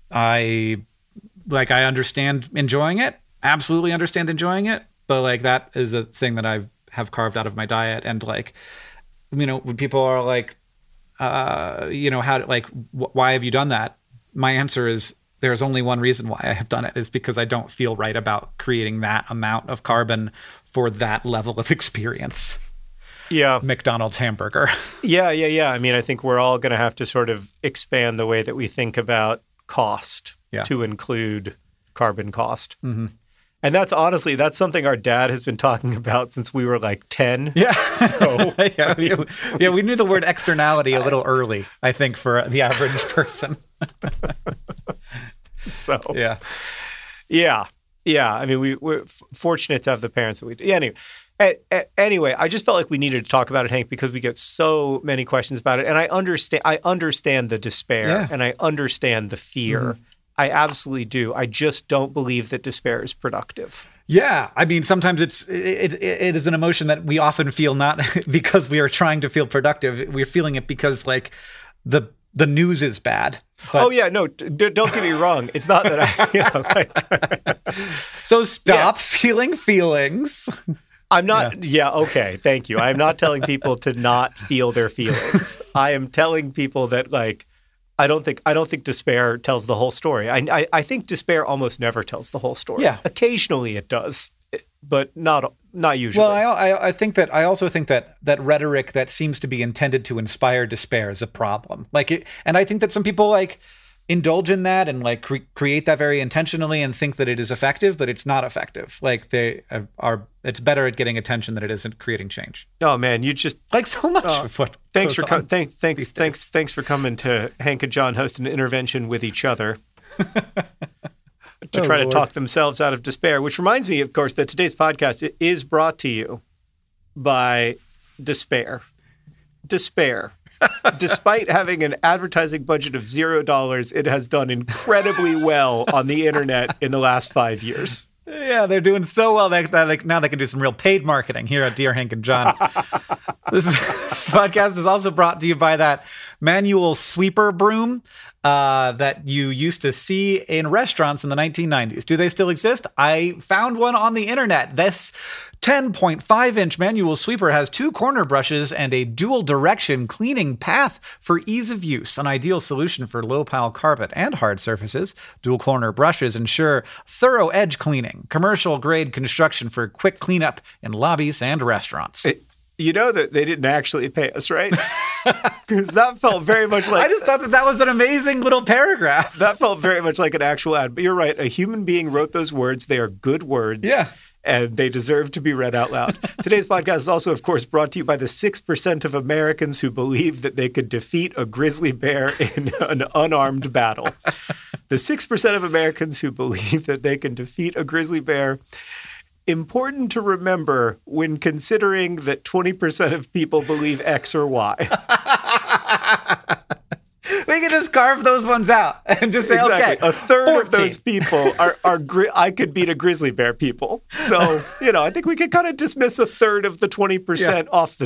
Speaker 2: I like I understand enjoying it, absolutely understand enjoying it, but like that is a thing that I have carved out of my diet. And like, you know, when people are like, uh, you know, how like wh- why have you done that? My answer is, there's only one reason why I have done it, is because I don't feel right about creating that amount of carbon for that level of experience.
Speaker 3: Yeah.
Speaker 2: McDonald's hamburger.
Speaker 3: Yeah, yeah, yeah. I mean, I think we're all going to have to sort of expand the way that we think about cost yeah. to include carbon cost. Mm-hmm. And that's honestly, that's something our dad has been talking about since we were like ten.
Speaker 2: Yeah.
Speaker 3: So,
Speaker 2: yeah, we, yeah, we knew the word externality a little early, I think, for the average person.
Speaker 3: So,
Speaker 2: yeah.
Speaker 3: Yeah. Yeah. I mean, we, we're f- fortunate to have the parents that we do. Yeah, anyway, a, a, anyway, I just felt like we needed to talk about it, Hank, because we get so many questions about it. And I understand, I understand the despair yeah. and I understand the fear. Mm-hmm. I absolutely do. I just don't believe that despair is productive.
Speaker 2: Yeah. I mean, sometimes it's, it, it, it is an emotion that we often feel not because we are trying to feel productive. We're feeling it because like the, the news is bad. But...
Speaker 3: Oh, yeah. No, d- don't get me wrong. It's not that I... You know, like...
Speaker 2: So stop yeah. feeling feelings.
Speaker 3: I'm not... Yeah. yeah, okay. Thank you. I'm not telling people to not feel their feelings. I am telling people that, like, I don't think I don't think despair tells the whole story. I, I, I think despair almost never tells the whole story.
Speaker 2: Yeah.
Speaker 3: Occasionally it does, but not not usually.
Speaker 2: Well, I, I, I think that I also think that that rhetoric that seems to be intended to inspire despair is a problem. Like, it, and I think that some people like indulge in that and like cre- create that very intentionally and think that it is effective, but it's not effective. Like they are, it's better at getting attention than it is at creating change.
Speaker 3: Oh man, you just
Speaker 2: like so much. Uh, of what
Speaker 3: thanks for com- thanks thanks thanks thanks for coming to Hank and John host an intervention with each other. To try oh, to talk themselves out of despair, which reminds me, of course, that today's podcast is brought to you by Despair. Despair. Despite having an advertising budget of zero dollars, it has done incredibly well on the internet in the last five years.
Speaker 2: Yeah, they're doing so well that, that like, now they can do some real paid marketing here at Dear Hank and John. this, is, this podcast is also brought to you by that manual sweeper broom. uh, that you used to see in restaurants in the nineteen nineties. Do they still exist? I found one on the internet. This ten point five inch manual sweeper has two corner brushes and a dual direction cleaning path for ease of use, an ideal solution for low pile carpet and hard surfaces. Dual corner brushes ensure thorough edge cleaning, commercial grade construction for quick cleanup in lobbies and restaurants.
Speaker 3: It- You know that they didn't actually pay us, right? Because that felt very much like...
Speaker 2: I just thought that that was an amazing little paragraph.
Speaker 3: That felt very much like an actual ad. But you're right. A human being wrote those words. They are good words.
Speaker 2: Yeah.
Speaker 3: And they deserve to be read out loud. Today's podcast is also, of course, brought to you by the six percent of Americans who believe that they could defeat a grizzly bear in an unarmed battle. The six percent of Americans who believe that they can defeat a grizzly bear... Important to remember when considering that twenty percent of people believe X or Y.
Speaker 2: We can just carve those ones out and just say,
Speaker 3: exactly.
Speaker 2: okay,
Speaker 3: a third
Speaker 2: fourteen.
Speaker 3: of those people are, are gri- I could beat a grizzly bear people. So, you know, I think we could kind of dismiss a third of the twenty percent yeah. off the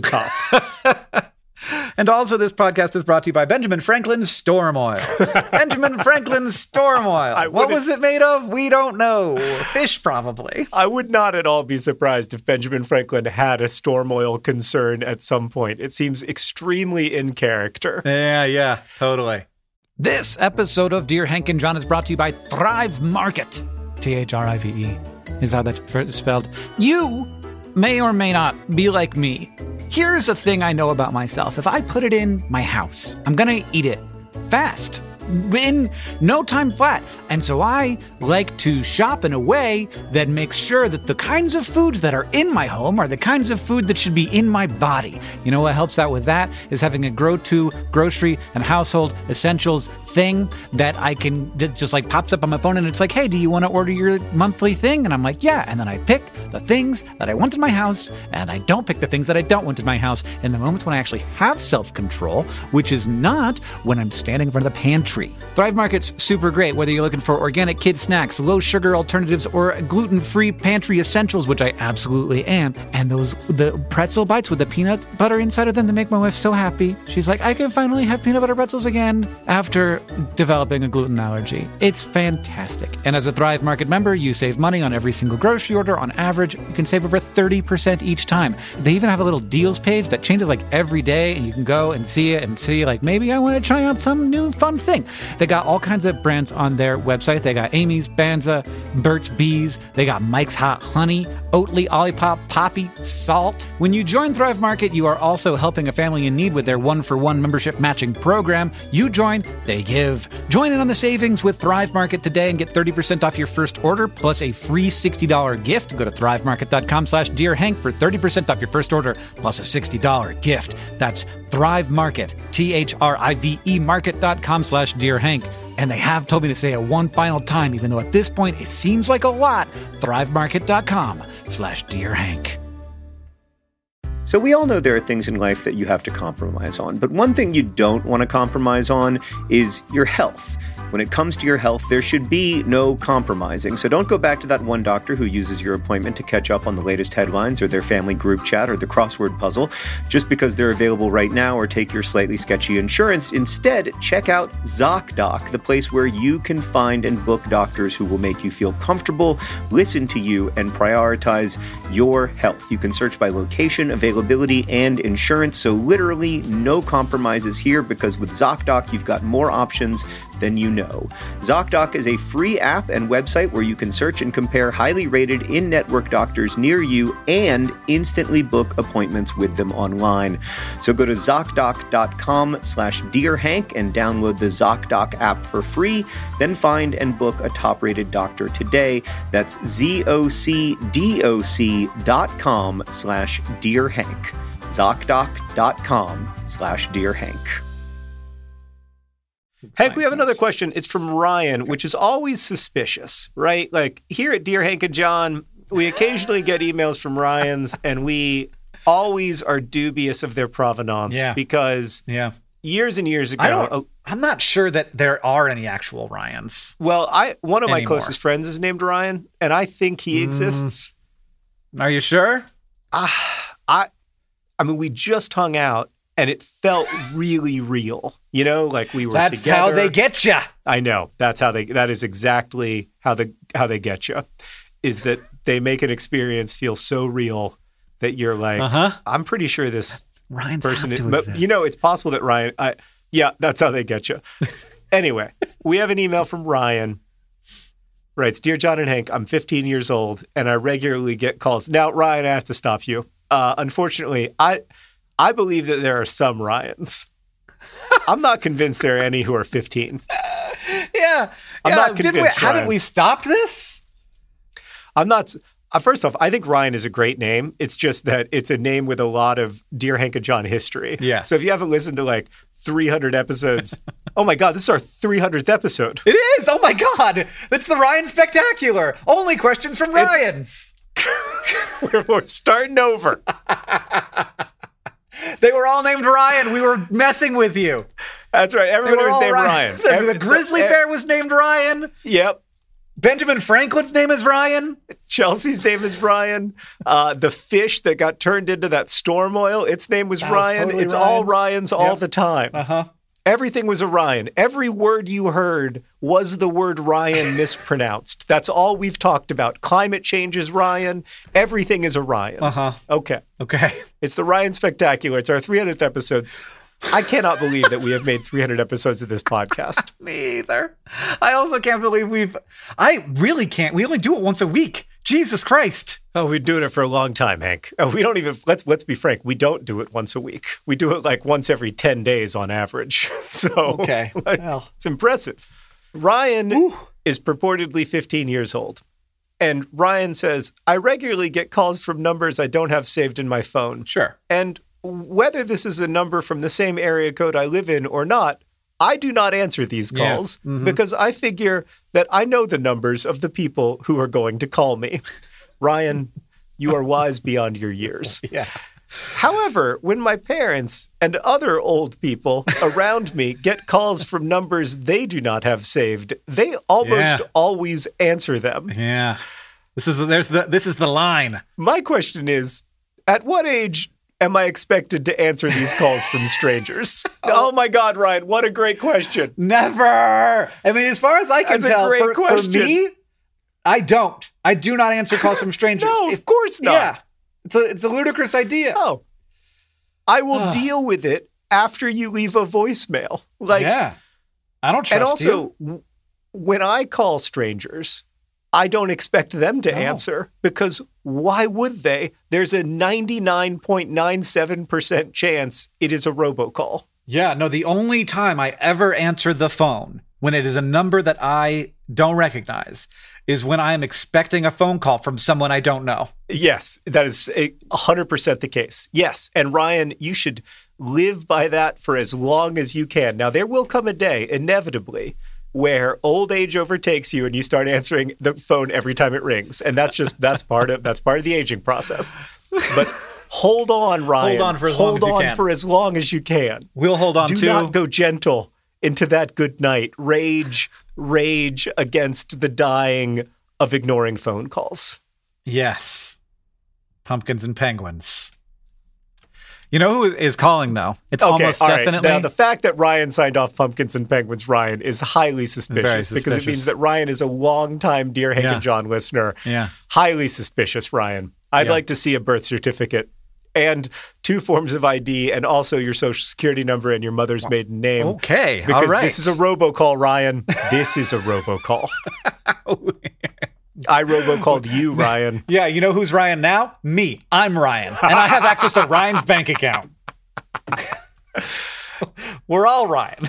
Speaker 3: top.
Speaker 2: And also, this podcast is brought to you by Benjamin Franklin Storm Oil. Benjamin Franklin Storm Oil. What was it made of? We don't know. Fish, probably.
Speaker 3: I would not at all be surprised if Benjamin Franklin had a storm oil concern at some point. It seems extremely in character.
Speaker 2: Yeah, yeah, totally. This episode of Dear Hank and John is brought to you by Thrive Market. T H R I V E is how that's spelled. You may or may not be like me. Here's a thing I know about myself. If I put it in my house, I'm going to eat it fast, in no time flat. And so I like to shop in a way that makes sure that the kinds of foods that are in my home are the kinds of food that should be in my body. You know what helps out with that is having a grow-to grocery and household essentials thing that I can, that just like pops up on my phone and it's like, hey, do you want to order your monthly thing? And I'm like, yeah. And then I pick the things that I want in my house and I don't pick the things that I don't want in my house in the moments when I actually have self-control, which is not when I'm standing in front of the pantry. Thrive Market's super great, whether you're looking for organic kid snacks, low sugar alternatives, or gluten-free pantry essentials, which I absolutely am. And those, the pretzel bites with the peanut butter inside of them, that make my wife so happy. She's like, I can finally have peanut butter pretzels again after developing a gluten allergy. It's fantastic. And as a Thrive Market member, you save money on every single grocery order. On average, you can save over thirty percent each time. They even have a little deals page that changes like every day, and you can go and see it and see like, maybe I want to try out some new fun thing. They got all kinds of brands on their website. They got Amy's, Banza, Burt's Bees. They got Mike's Hot Honey, Oatly, Olipop, Poppy, Salt. When you join Thrive Market, you are also helping a family in need with their one-for-one membership matching program. You join, they give. Join in on the savings with Thrive Market today and get thirty percent off your first order plus a free sixty dollars gift. Go to thrivemarket.com slash Dear Hank for thirty percent off your first order plus a sixty dollars gift. That's Thrive Market, T H R I V E market.com slash Dear Hank. And they have told me to say it one final time, even though at this point it seems like a lot. Thrivemarket.com slash Dear Hank.
Speaker 1: So we all know there are things in life that you have to compromise on, but one thing you don't want to compromise on is your health. When it comes to your health, there should be no compromising. So don't go back to that one doctor who uses your appointment to catch up on the latest headlines or their family group chat or the crossword puzzle just because they're available right now or take your slightly sketchy insurance. Instead, check out ZocDoc, the place where you can find and book doctors who will make you feel comfortable, listen to you, and prioritize your health. You can search by location, availability, and insurance. So literally no compromises here because with ZocDoc, you've got more options than you know. ZocDoc is a free app and website where you can search and compare highly rated in-network doctors near you and instantly book appointments with them online. So go to ZocDoc.com slash Dear Hank and download the ZocDoc app for free. Then find and book a top-rated doctor today. That's Z-O-C-D-O-C dot com slash Dear Hank. ZocDoc.com slash Dear Hank.
Speaker 3: Hank, we have another question. It's from Ryan, which is always suspicious, right? Like here at Dear Hank and John, we occasionally get emails from Ryans and we always are dubious of their provenance
Speaker 2: yeah.
Speaker 3: because
Speaker 2: yeah.
Speaker 3: years and years ago.
Speaker 2: I don't, I'm not sure that there are any actual Ryans.
Speaker 3: Well, I one of my
Speaker 2: anymore.
Speaker 3: closest friends is named Ryan, and I think he exists.
Speaker 2: Mm. Are you sure?
Speaker 3: Uh, I, I mean, we just hung out and it felt really real. You know, like we were
Speaker 2: That's
Speaker 3: together.
Speaker 2: how they get you.
Speaker 3: I know. That's how they. That is exactly how the how they get you. Is that they make an experience feel so real that you're like,
Speaker 2: Uh-huh.
Speaker 3: I'm pretty sure this
Speaker 2: Ryan's
Speaker 3: person.
Speaker 2: have to
Speaker 3: is, but
Speaker 2: exist.
Speaker 3: you know, it's possible that Ryan. I, yeah, that's how they get you. Anyway, we have an email from Ryan. Writes, Dear John and Hank, I'm fifteen years old and I regularly get calls. Now, Ryan, I have to stop you. Uh, unfortunately, I I believe that there are some Ryans. I'm not convinced there are any who are fifteen.
Speaker 2: Yeah.
Speaker 3: I'm
Speaker 2: yeah.
Speaker 3: not
Speaker 2: Did we,
Speaker 3: convinced,
Speaker 2: haven't
Speaker 3: Ryan.
Speaker 2: we stopped this?
Speaker 3: I'm not. Uh, first off, I think Ryan is a great name. It's just that it's a name with a lot of Dear Hank and John history.
Speaker 2: Yes.
Speaker 3: So if you haven't listened to like three hundred episodes, oh my God, this is our three hundredth episode.
Speaker 2: It is. Oh my God. That's the Ryan Spectacular. Only questions from Ryans.
Speaker 3: we're, we're starting over.
Speaker 2: They were all named Ryan. We were messing with you.
Speaker 3: That's right.
Speaker 2: They
Speaker 3: Everybody
Speaker 2: were
Speaker 3: was
Speaker 2: all
Speaker 3: named
Speaker 2: Ryan.
Speaker 3: Ryan.
Speaker 2: The,
Speaker 3: Every-
Speaker 2: the grizzly
Speaker 3: the-
Speaker 2: bear was named Ryan.
Speaker 3: Yep.
Speaker 2: Benjamin Franklin's name is Ryan.
Speaker 3: Chelsea's name is Ryan. Uh, the fish that got turned into that storm oil, its name was
Speaker 2: That was
Speaker 3: Ryan.
Speaker 2: totally
Speaker 3: It's
Speaker 2: Ryan.
Speaker 3: all Ryans all
Speaker 2: Yep.
Speaker 3: the time.
Speaker 2: Uh-huh.
Speaker 3: Everything was a Ryan. Every word you heard was the word Ryan mispronounced. That's all we've talked about. Climate change is Ryan. Everything is a Ryan.
Speaker 2: Uh-huh.
Speaker 3: Okay.
Speaker 2: Okay.
Speaker 3: It's the Ryan Spectacular. It's our three hundredth episode. I cannot believe that we have made three hundred episodes of this podcast.
Speaker 2: Me either. I also can't believe we've... I really can't. We only do it once a week. Jesus Christ.
Speaker 3: Oh, we've been doing it for a long time, Hank. Oh, we don't even, let's let's be frank, we don't do it once a week. We do it like once every ten days on average. So
Speaker 2: Okay.
Speaker 3: like,
Speaker 2: Well.
Speaker 3: it's impressive. Ryan
Speaker 2: Ooh.
Speaker 3: is purportedly fifteen years old. And Ryan says, I regularly get calls from numbers I don't have saved in my phone.
Speaker 2: Sure.
Speaker 3: And whether this is a number from the same area code I live in or not, I do not answer these
Speaker 2: Yeah.
Speaker 3: calls
Speaker 2: Mhm.
Speaker 3: because I figure that I know the numbers of the people who are going to call me. Ryan, you are wise beyond your years.
Speaker 2: Yeah.
Speaker 3: However, when my parents and other old people around me get calls from numbers they do not have saved, they almost
Speaker 2: Yeah.
Speaker 3: always answer them.
Speaker 2: Yeah. This is there's the this is the line.
Speaker 3: My question is, at what age am I expected to answer these calls from strangers? Oh my God, Ryan, what a great question.
Speaker 2: Never. I mean, as far as I can
Speaker 3: That's a
Speaker 2: tell,
Speaker 3: great
Speaker 2: for, for
Speaker 3: question.
Speaker 2: me, I don't. I do not answer calls from strangers.
Speaker 3: No,
Speaker 2: If-
Speaker 3: of course not.
Speaker 2: Yeah. It's a it's a ludicrous idea.
Speaker 3: No. I will deal with it after you leave a voicemail. Like,
Speaker 2: yeah. I don't trust
Speaker 3: and also,
Speaker 2: you.
Speaker 3: w- when I call strangers, I don't expect them to
Speaker 2: No.
Speaker 3: answer because why would they? There's a ninety-nine point nine seven percent chance it is a robocall.
Speaker 2: Yeah, no, the only time I ever answer the phone when it is a number that I don't recognize is when I am expecting a phone call from someone I don't know.
Speaker 3: Yes, that is a one hundred percent the case. Yes. And Ryan, you should live by that for as long as you can. Now, there will come a day, inevitably, where old age overtakes you and you start answering the phone every time it rings. And that's just, that's part of, that's part of the aging process. But hold on, Ryan.
Speaker 2: Hold on for as
Speaker 3: hold
Speaker 2: long as you
Speaker 3: on
Speaker 2: can.
Speaker 3: for as long as you can.
Speaker 2: We'll hold on
Speaker 3: Do
Speaker 2: to
Speaker 3: not go gentle into that good night. Rage, rage against the dying of ignoring phone calls.
Speaker 2: Yes. Pumpkins and penguins. You know who is calling, though? It's
Speaker 3: Okay,
Speaker 2: almost
Speaker 3: all right.
Speaker 2: definitely...
Speaker 3: Now, the fact that Ryan signed off Pumpkins and Penguins, Ryan, is highly suspicious,
Speaker 2: Very
Speaker 3: because it
Speaker 2: suspicious.
Speaker 3: means that Ryan is a longtime Dear Hank
Speaker 2: Yeah.
Speaker 3: and John listener.
Speaker 2: Yeah.
Speaker 3: Highly suspicious, Ryan. I'd
Speaker 2: Yeah.
Speaker 3: like to see a birth certificate and two forms of I D and also your social security number and your mother's maiden name.
Speaker 2: Okay,
Speaker 3: Because
Speaker 2: all right.
Speaker 3: this is a robocall, Ryan. This is a robocall. I robocalled you, Ryan.
Speaker 2: Yeah, you know who's Ryan now? Me. I'm Ryan. And I have access to Ryan's bank account. We're all Ryan.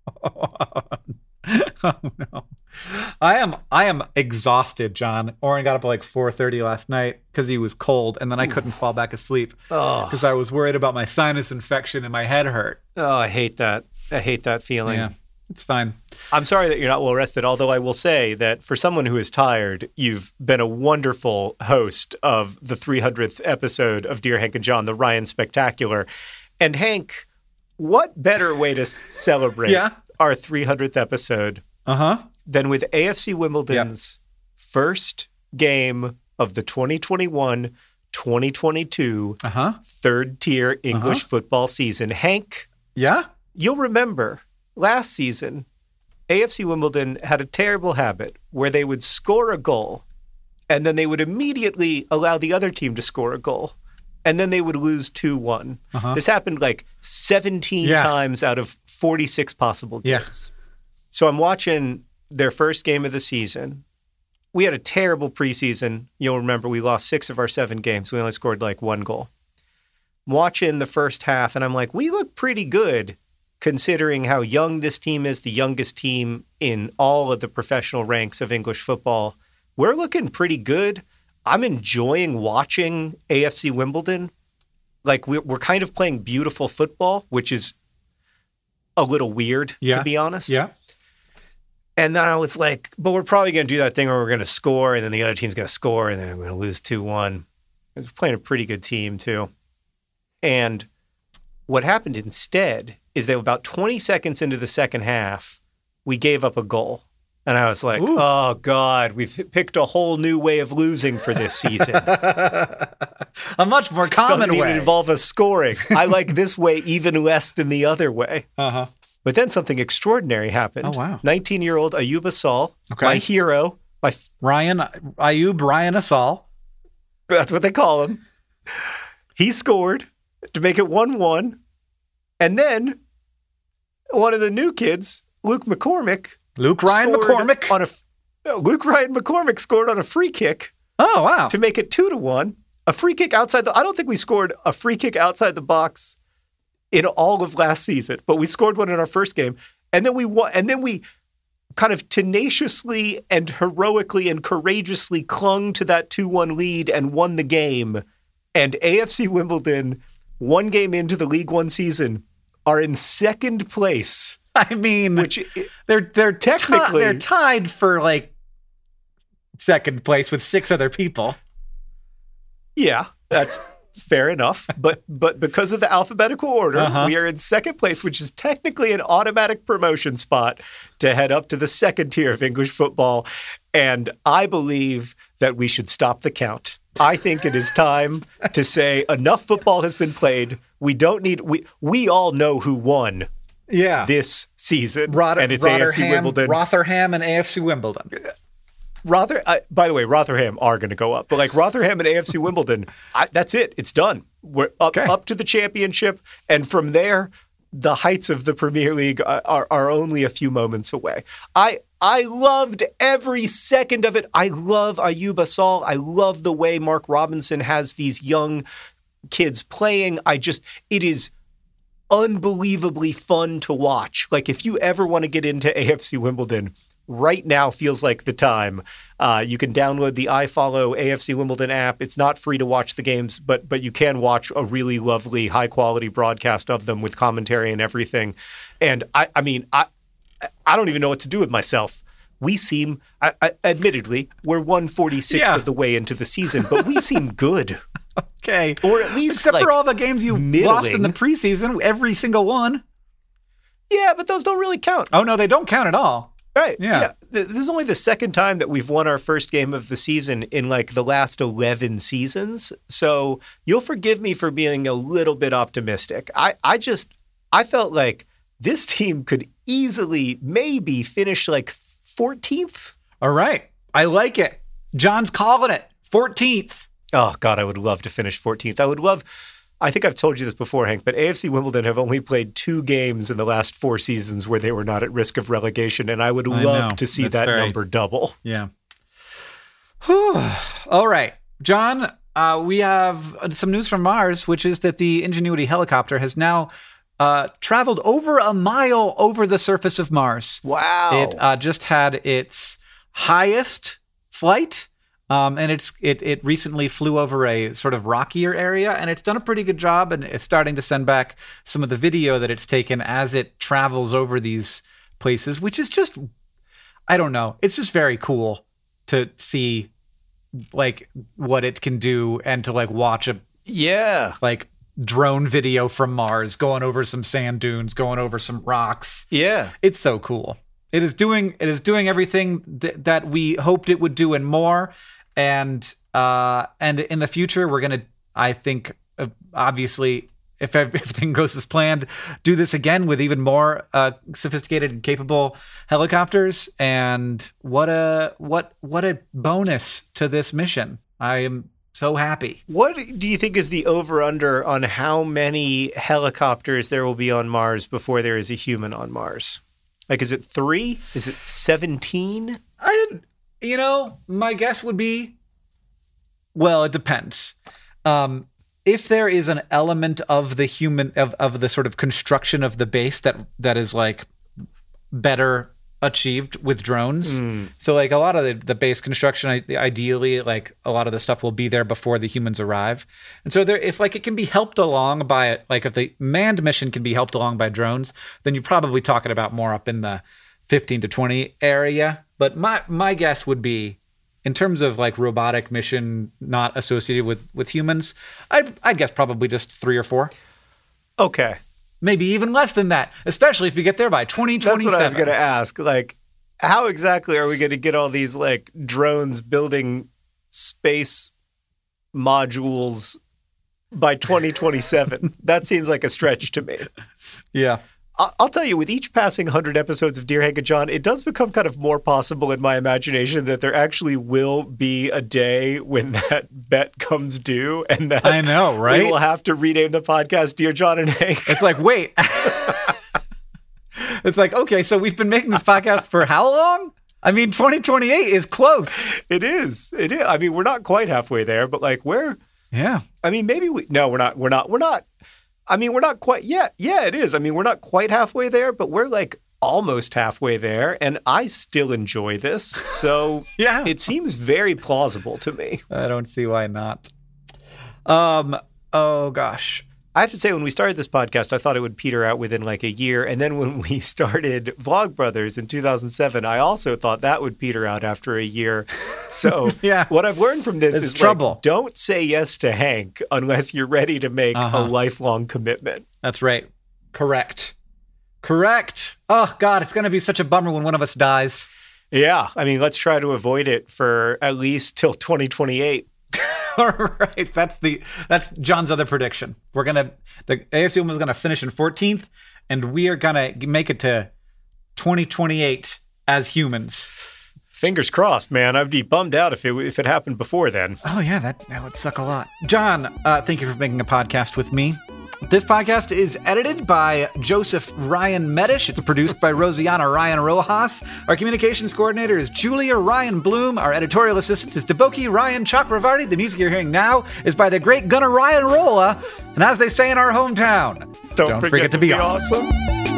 Speaker 2: Oh no. I am I am exhausted, John. Oren got up at like four thirty last night because he was cold, and then I couldn't fall back asleep because I was worried about my sinus infection and my head hurt.
Speaker 3: Oh, I hate that. I hate that feeling.
Speaker 2: Yeah, it's fine.
Speaker 3: I'm sorry that you're not well rested, although I will say that for someone who is tired, you've been a wonderful host of the three hundredth episode of Dear Hank and John, the Ryan Spectacular. And Hank, what better way to celebrate
Speaker 2: Yeah.
Speaker 3: our three hundredth episode
Speaker 2: Uh-huh.
Speaker 3: than with A F C Wimbledon's first game of the twenty twenty-one twenty twenty-two
Speaker 2: Uh-huh.
Speaker 3: third tier English
Speaker 2: Uh-huh.
Speaker 3: football season. Hank,
Speaker 2: Yeah?
Speaker 3: you'll remember last season, A F C Wimbledon had a terrible habit where they would score a goal and then they would immediately allow the other team to score a goal and then they would lose two one.
Speaker 2: Uh-huh.
Speaker 3: This happened like seventeen
Speaker 2: Yeah.
Speaker 3: times out of forty-six possible
Speaker 2: Yeah.
Speaker 3: games. So I'm watching their first game of the season. We had a terrible preseason. You'll remember we lost six of our seven games. We only scored like one goal. I'm watching the first half, and I'm like, we look pretty good considering how young this team is, the youngest team in all of the professional ranks of English football. We're looking pretty good. I'm enjoying watching A F C Wimbledon. Like, we're, we're kind of playing beautiful football, which is a little weird,
Speaker 2: Yeah.
Speaker 3: to be honest.
Speaker 2: Yeah.
Speaker 3: And then I was like, but we're probably going to do that thing where we're going to score, and then the other team's going to score, and then we're going to lose two one. We're playing a pretty good team, too. And what happened instead is that about twenty seconds into the second half, we gave up a goal. And I was like,
Speaker 2: Ooh.
Speaker 3: oh, God, we've picked a whole new way of losing for this season.
Speaker 2: A much more
Speaker 3: It
Speaker 2: common
Speaker 3: doesn't
Speaker 2: way.
Speaker 3: even involve us scoring. I like this way even less than the other way.
Speaker 2: Uh-huh.
Speaker 3: But then something extraordinary happened.
Speaker 2: Oh, wow.
Speaker 3: nineteen-year-old Ayub Asal,
Speaker 2: Okay.
Speaker 3: my hero, my
Speaker 2: Ryan, Ayub, Ryan Asal.
Speaker 3: that's what they call him. He scored to make it one one. And then one of the new kids, Luke McCormick,
Speaker 2: Luke Ryan
Speaker 3: scored
Speaker 2: McCormick.
Speaker 3: on a no, Luke Ryan McCormick scored on a free kick
Speaker 2: Oh, wow.
Speaker 3: to make it two to one. A free kick outside the I don't think we scored a free kick outside the box in all of last season, but we scored one in our first game. And then we won, and then we kind of tenaciously and heroically and courageously clung to that two one lead and won the game. And A F C Wimbledon, one game into the League One season, are in second place,
Speaker 2: I mean,
Speaker 3: which
Speaker 2: they're they're
Speaker 3: technically-
Speaker 2: ti- they're tied for like second place with six other people.
Speaker 3: yeah, that's fair enough. But but because of the alphabetical order,
Speaker 2: Uh-huh.
Speaker 3: we are in second place, which is technically an automatic promotion spot to head up to the second tier of English football. And I believe that we should stop the count. I think it is time to say enough football has been played. We don't need we we all know who won
Speaker 2: Yeah.
Speaker 3: this season,
Speaker 2: Rotter-
Speaker 3: and it's A F C
Speaker 2: Rotherham,
Speaker 3: Wimbledon.
Speaker 2: Rotherham and A F C Wimbledon.
Speaker 3: Rother, uh, by the way, Rotherham are going to go up, but like Rotherham and A F C Wimbledon, I, that's it. It's done. We're up
Speaker 2: Okay.
Speaker 3: up to the championship, and from there, the heights of the Premier League are, are, are only a few moments away. I I loved every second of it. I love Ayub Asal. I love the way Mark Robinson has these young kids playing. I just it is unbelievably fun to watch. Like, if you ever want to get into A F C Wimbledon, right now feels like the time. Uh, you can download the iFollow A F C Wimbledon app. It's not free to watch the games, but but you can watch a really lovely, high quality broadcast of them with commentary and everything. And I, I mean, I I don't even know what to do with myself. We seem, I, I, admittedly, we're one forty-sixth
Speaker 2: Yeah.
Speaker 3: of the way into the season, but we seem good.
Speaker 2: Okay.
Speaker 3: Or at least,
Speaker 2: Except
Speaker 3: like,
Speaker 2: for all the games you lost in the
Speaker 3: middling.
Speaker 2: preseason, every single one.
Speaker 3: Yeah, but those don't really count.
Speaker 2: Oh, no, they don't count at all.
Speaker 3: Right.
Speaker 2: Yeah.
Speaker 3: Th- This is only the second time that we've won our first game of the season in like the last eleven seasons. So you'll forgive me for being a little bit optimistic. I, I just, I felt like this team could easily maybe finish like fourteenth.
Speaker 2: All right. I like it. John's calling it. fourteenth.
Speaker 3: Oh, God, I would love to finish fourteenth. I would love, I think I've told you this before, Hank, but A F C Wimbledon have only played two games in the last four seasons where they were not at risk of relegation. And I would
Speaker 2: I
Speaker 3: love
Speaker 2: know.
Speaker 3: to see
Speaker 2: That's
Speaker 3: that
Speaker 2: very-
Speaker 3: number double.
Speaker 2: Yeah. All right. John, uh, we have some news from Mars, which is that the Ingenuity helicopter has now uh, traveled over a mile over the surface of Mars.
Speaker 3: Wow.
Speaker 2: It uh, just had its highest flight, um, and it's it it recently flew over a sort of rockier area, and it's done a pretty good job. And it's starting to send back some of the video that it's taken as it travels over these places, which is just, I don't know, it's just very cool to see like what it can do and to like watch a
Speaker 3: yeah.
Speaker 2: like drone video from Mars going over some sand dunes, going over some rocks.
Speaker 3: Yeah.
Speaker 2: It's so cool. It is doing it is doing everything th- that we hoped it would do and more. And Uh, and in the future, we're going to, I think, uh, obviously, if everything goes as planned, do this again with even more uh, sophisticated and capable helicopters. And what a what what a bonus to this mission. I am so happy.
Speaker 3: What do you think is the over-under on how many helicopters there will be on Mars before there is a human on Mars? Like, is it three? Is it seventeen?
Speaker 2: I, you know, my guess would be, well, it depends. Um, if there is an element of the human, of, of the sort of construction of the base that that is like better achieved with drones. Mm. So like a lot of the, the base construction, ideally, like a lot of the stuff will be there before the humans arrive. And so there, if like it can be helped along by, like if the manned mission can be helped along by drones, then you're probably talking about more up in the fifteen to twenty area. But my, my guess would be, in terms of like robotic mission not associated with, with humans, I'd, I'd guess probably just three or four.
Speaker 3: Okay.
Speaker 2: Maybe even less than that, especially if you get there by twenty twenty-seven.
Speaker 3: That's what I was going to ask. Like, how exactly are we going to get all these like drones building space modules by twenty twenty-seven? That seems like a stretch to me.
Speaker 2: Yeah.
Speaker 3: I'll tell you, with each passing one hundred episodes of Dear Hank and John, it does become kind of more possible in my imagination that there actually will be a day when that bet comes due, and that
Speaker 2: I know, right?
Speaker 3: we will have to rename the podcast Dear John and Hank.
Speaker 2: It's like, wait. It's like, okay, so we've been making this podcast for how long? I mean, twenty twenty-eight is close.
Speaker 3: It is. It is. I mean, we're not quite halfway there, but like, we're...
Speaker 2: Yeah.
Speaker 3: I mean, maybe we... No, we're not. We're not. We're not... I mean, we're not quite, yeah, yeah, it is. I mean, we're not quite halfway there, but we're like almost halfway there, and I still enjoy this. So
Speaker 2: yeah,
Speaker 3: it seems very plausible to me.
Speaker 2: I don't see why not. Um, oh gosh.
Speaker 3: I have to say, when we started this podcast, I thought it would peter out within like a year. And then when we started Vlogbrothers in two thousand seven, I also thought that would peter out after a year. So
Speaker 2: yeah.
Speaker 3: What I've learned from this
Speaker 2: it's
Speaker 3: is
Speaker 2: trouble.
Speaker 3: Like, don't say yes to Hank unless you're ready to make
Speaker 2: uh-huh.
Speaker 3: a lifelong commitment.
Speaker 2: That's right. Correct. Correct. Oh, God, it's going to be such a bummer when one of us dies.
Speaker 3: Yeah. I mean, let's try to avoid it for at least till twenty twenty-eight.
Speaker 2: All right, that's the that's John's other prediction. We're gonna the A F C Women's gonna finish in fourteenth, and we are gonna make it to twenty twenty-eight as humans.
Speaker 3: Fingers crossed, man. I'd be bummed out if it if it happened before then.
Speaker 2: Oh yeah, that that would suck a lot. John, uh, thank you for making a podcast with me. This podcast is edited by Joseph Ryan Medish. It's produced by Rosiana Ryan Rojas. Our communications coordinator is Julia Ryan Bloom. Our editorial assistant is Deboki Ryan Chakravarti. The music you're hearing now is by the great Gunnar Ryan Rolla. And as they say in our hometown,
Speaker 3: don't,
Speaker 2: don't
Speaker 3: forget,
Speaker 2: forget to,
Speaker 3: to
Speaker 2: be,
Speaker 3: be
Speaker 2: awesome.
Speaker 3: awesome.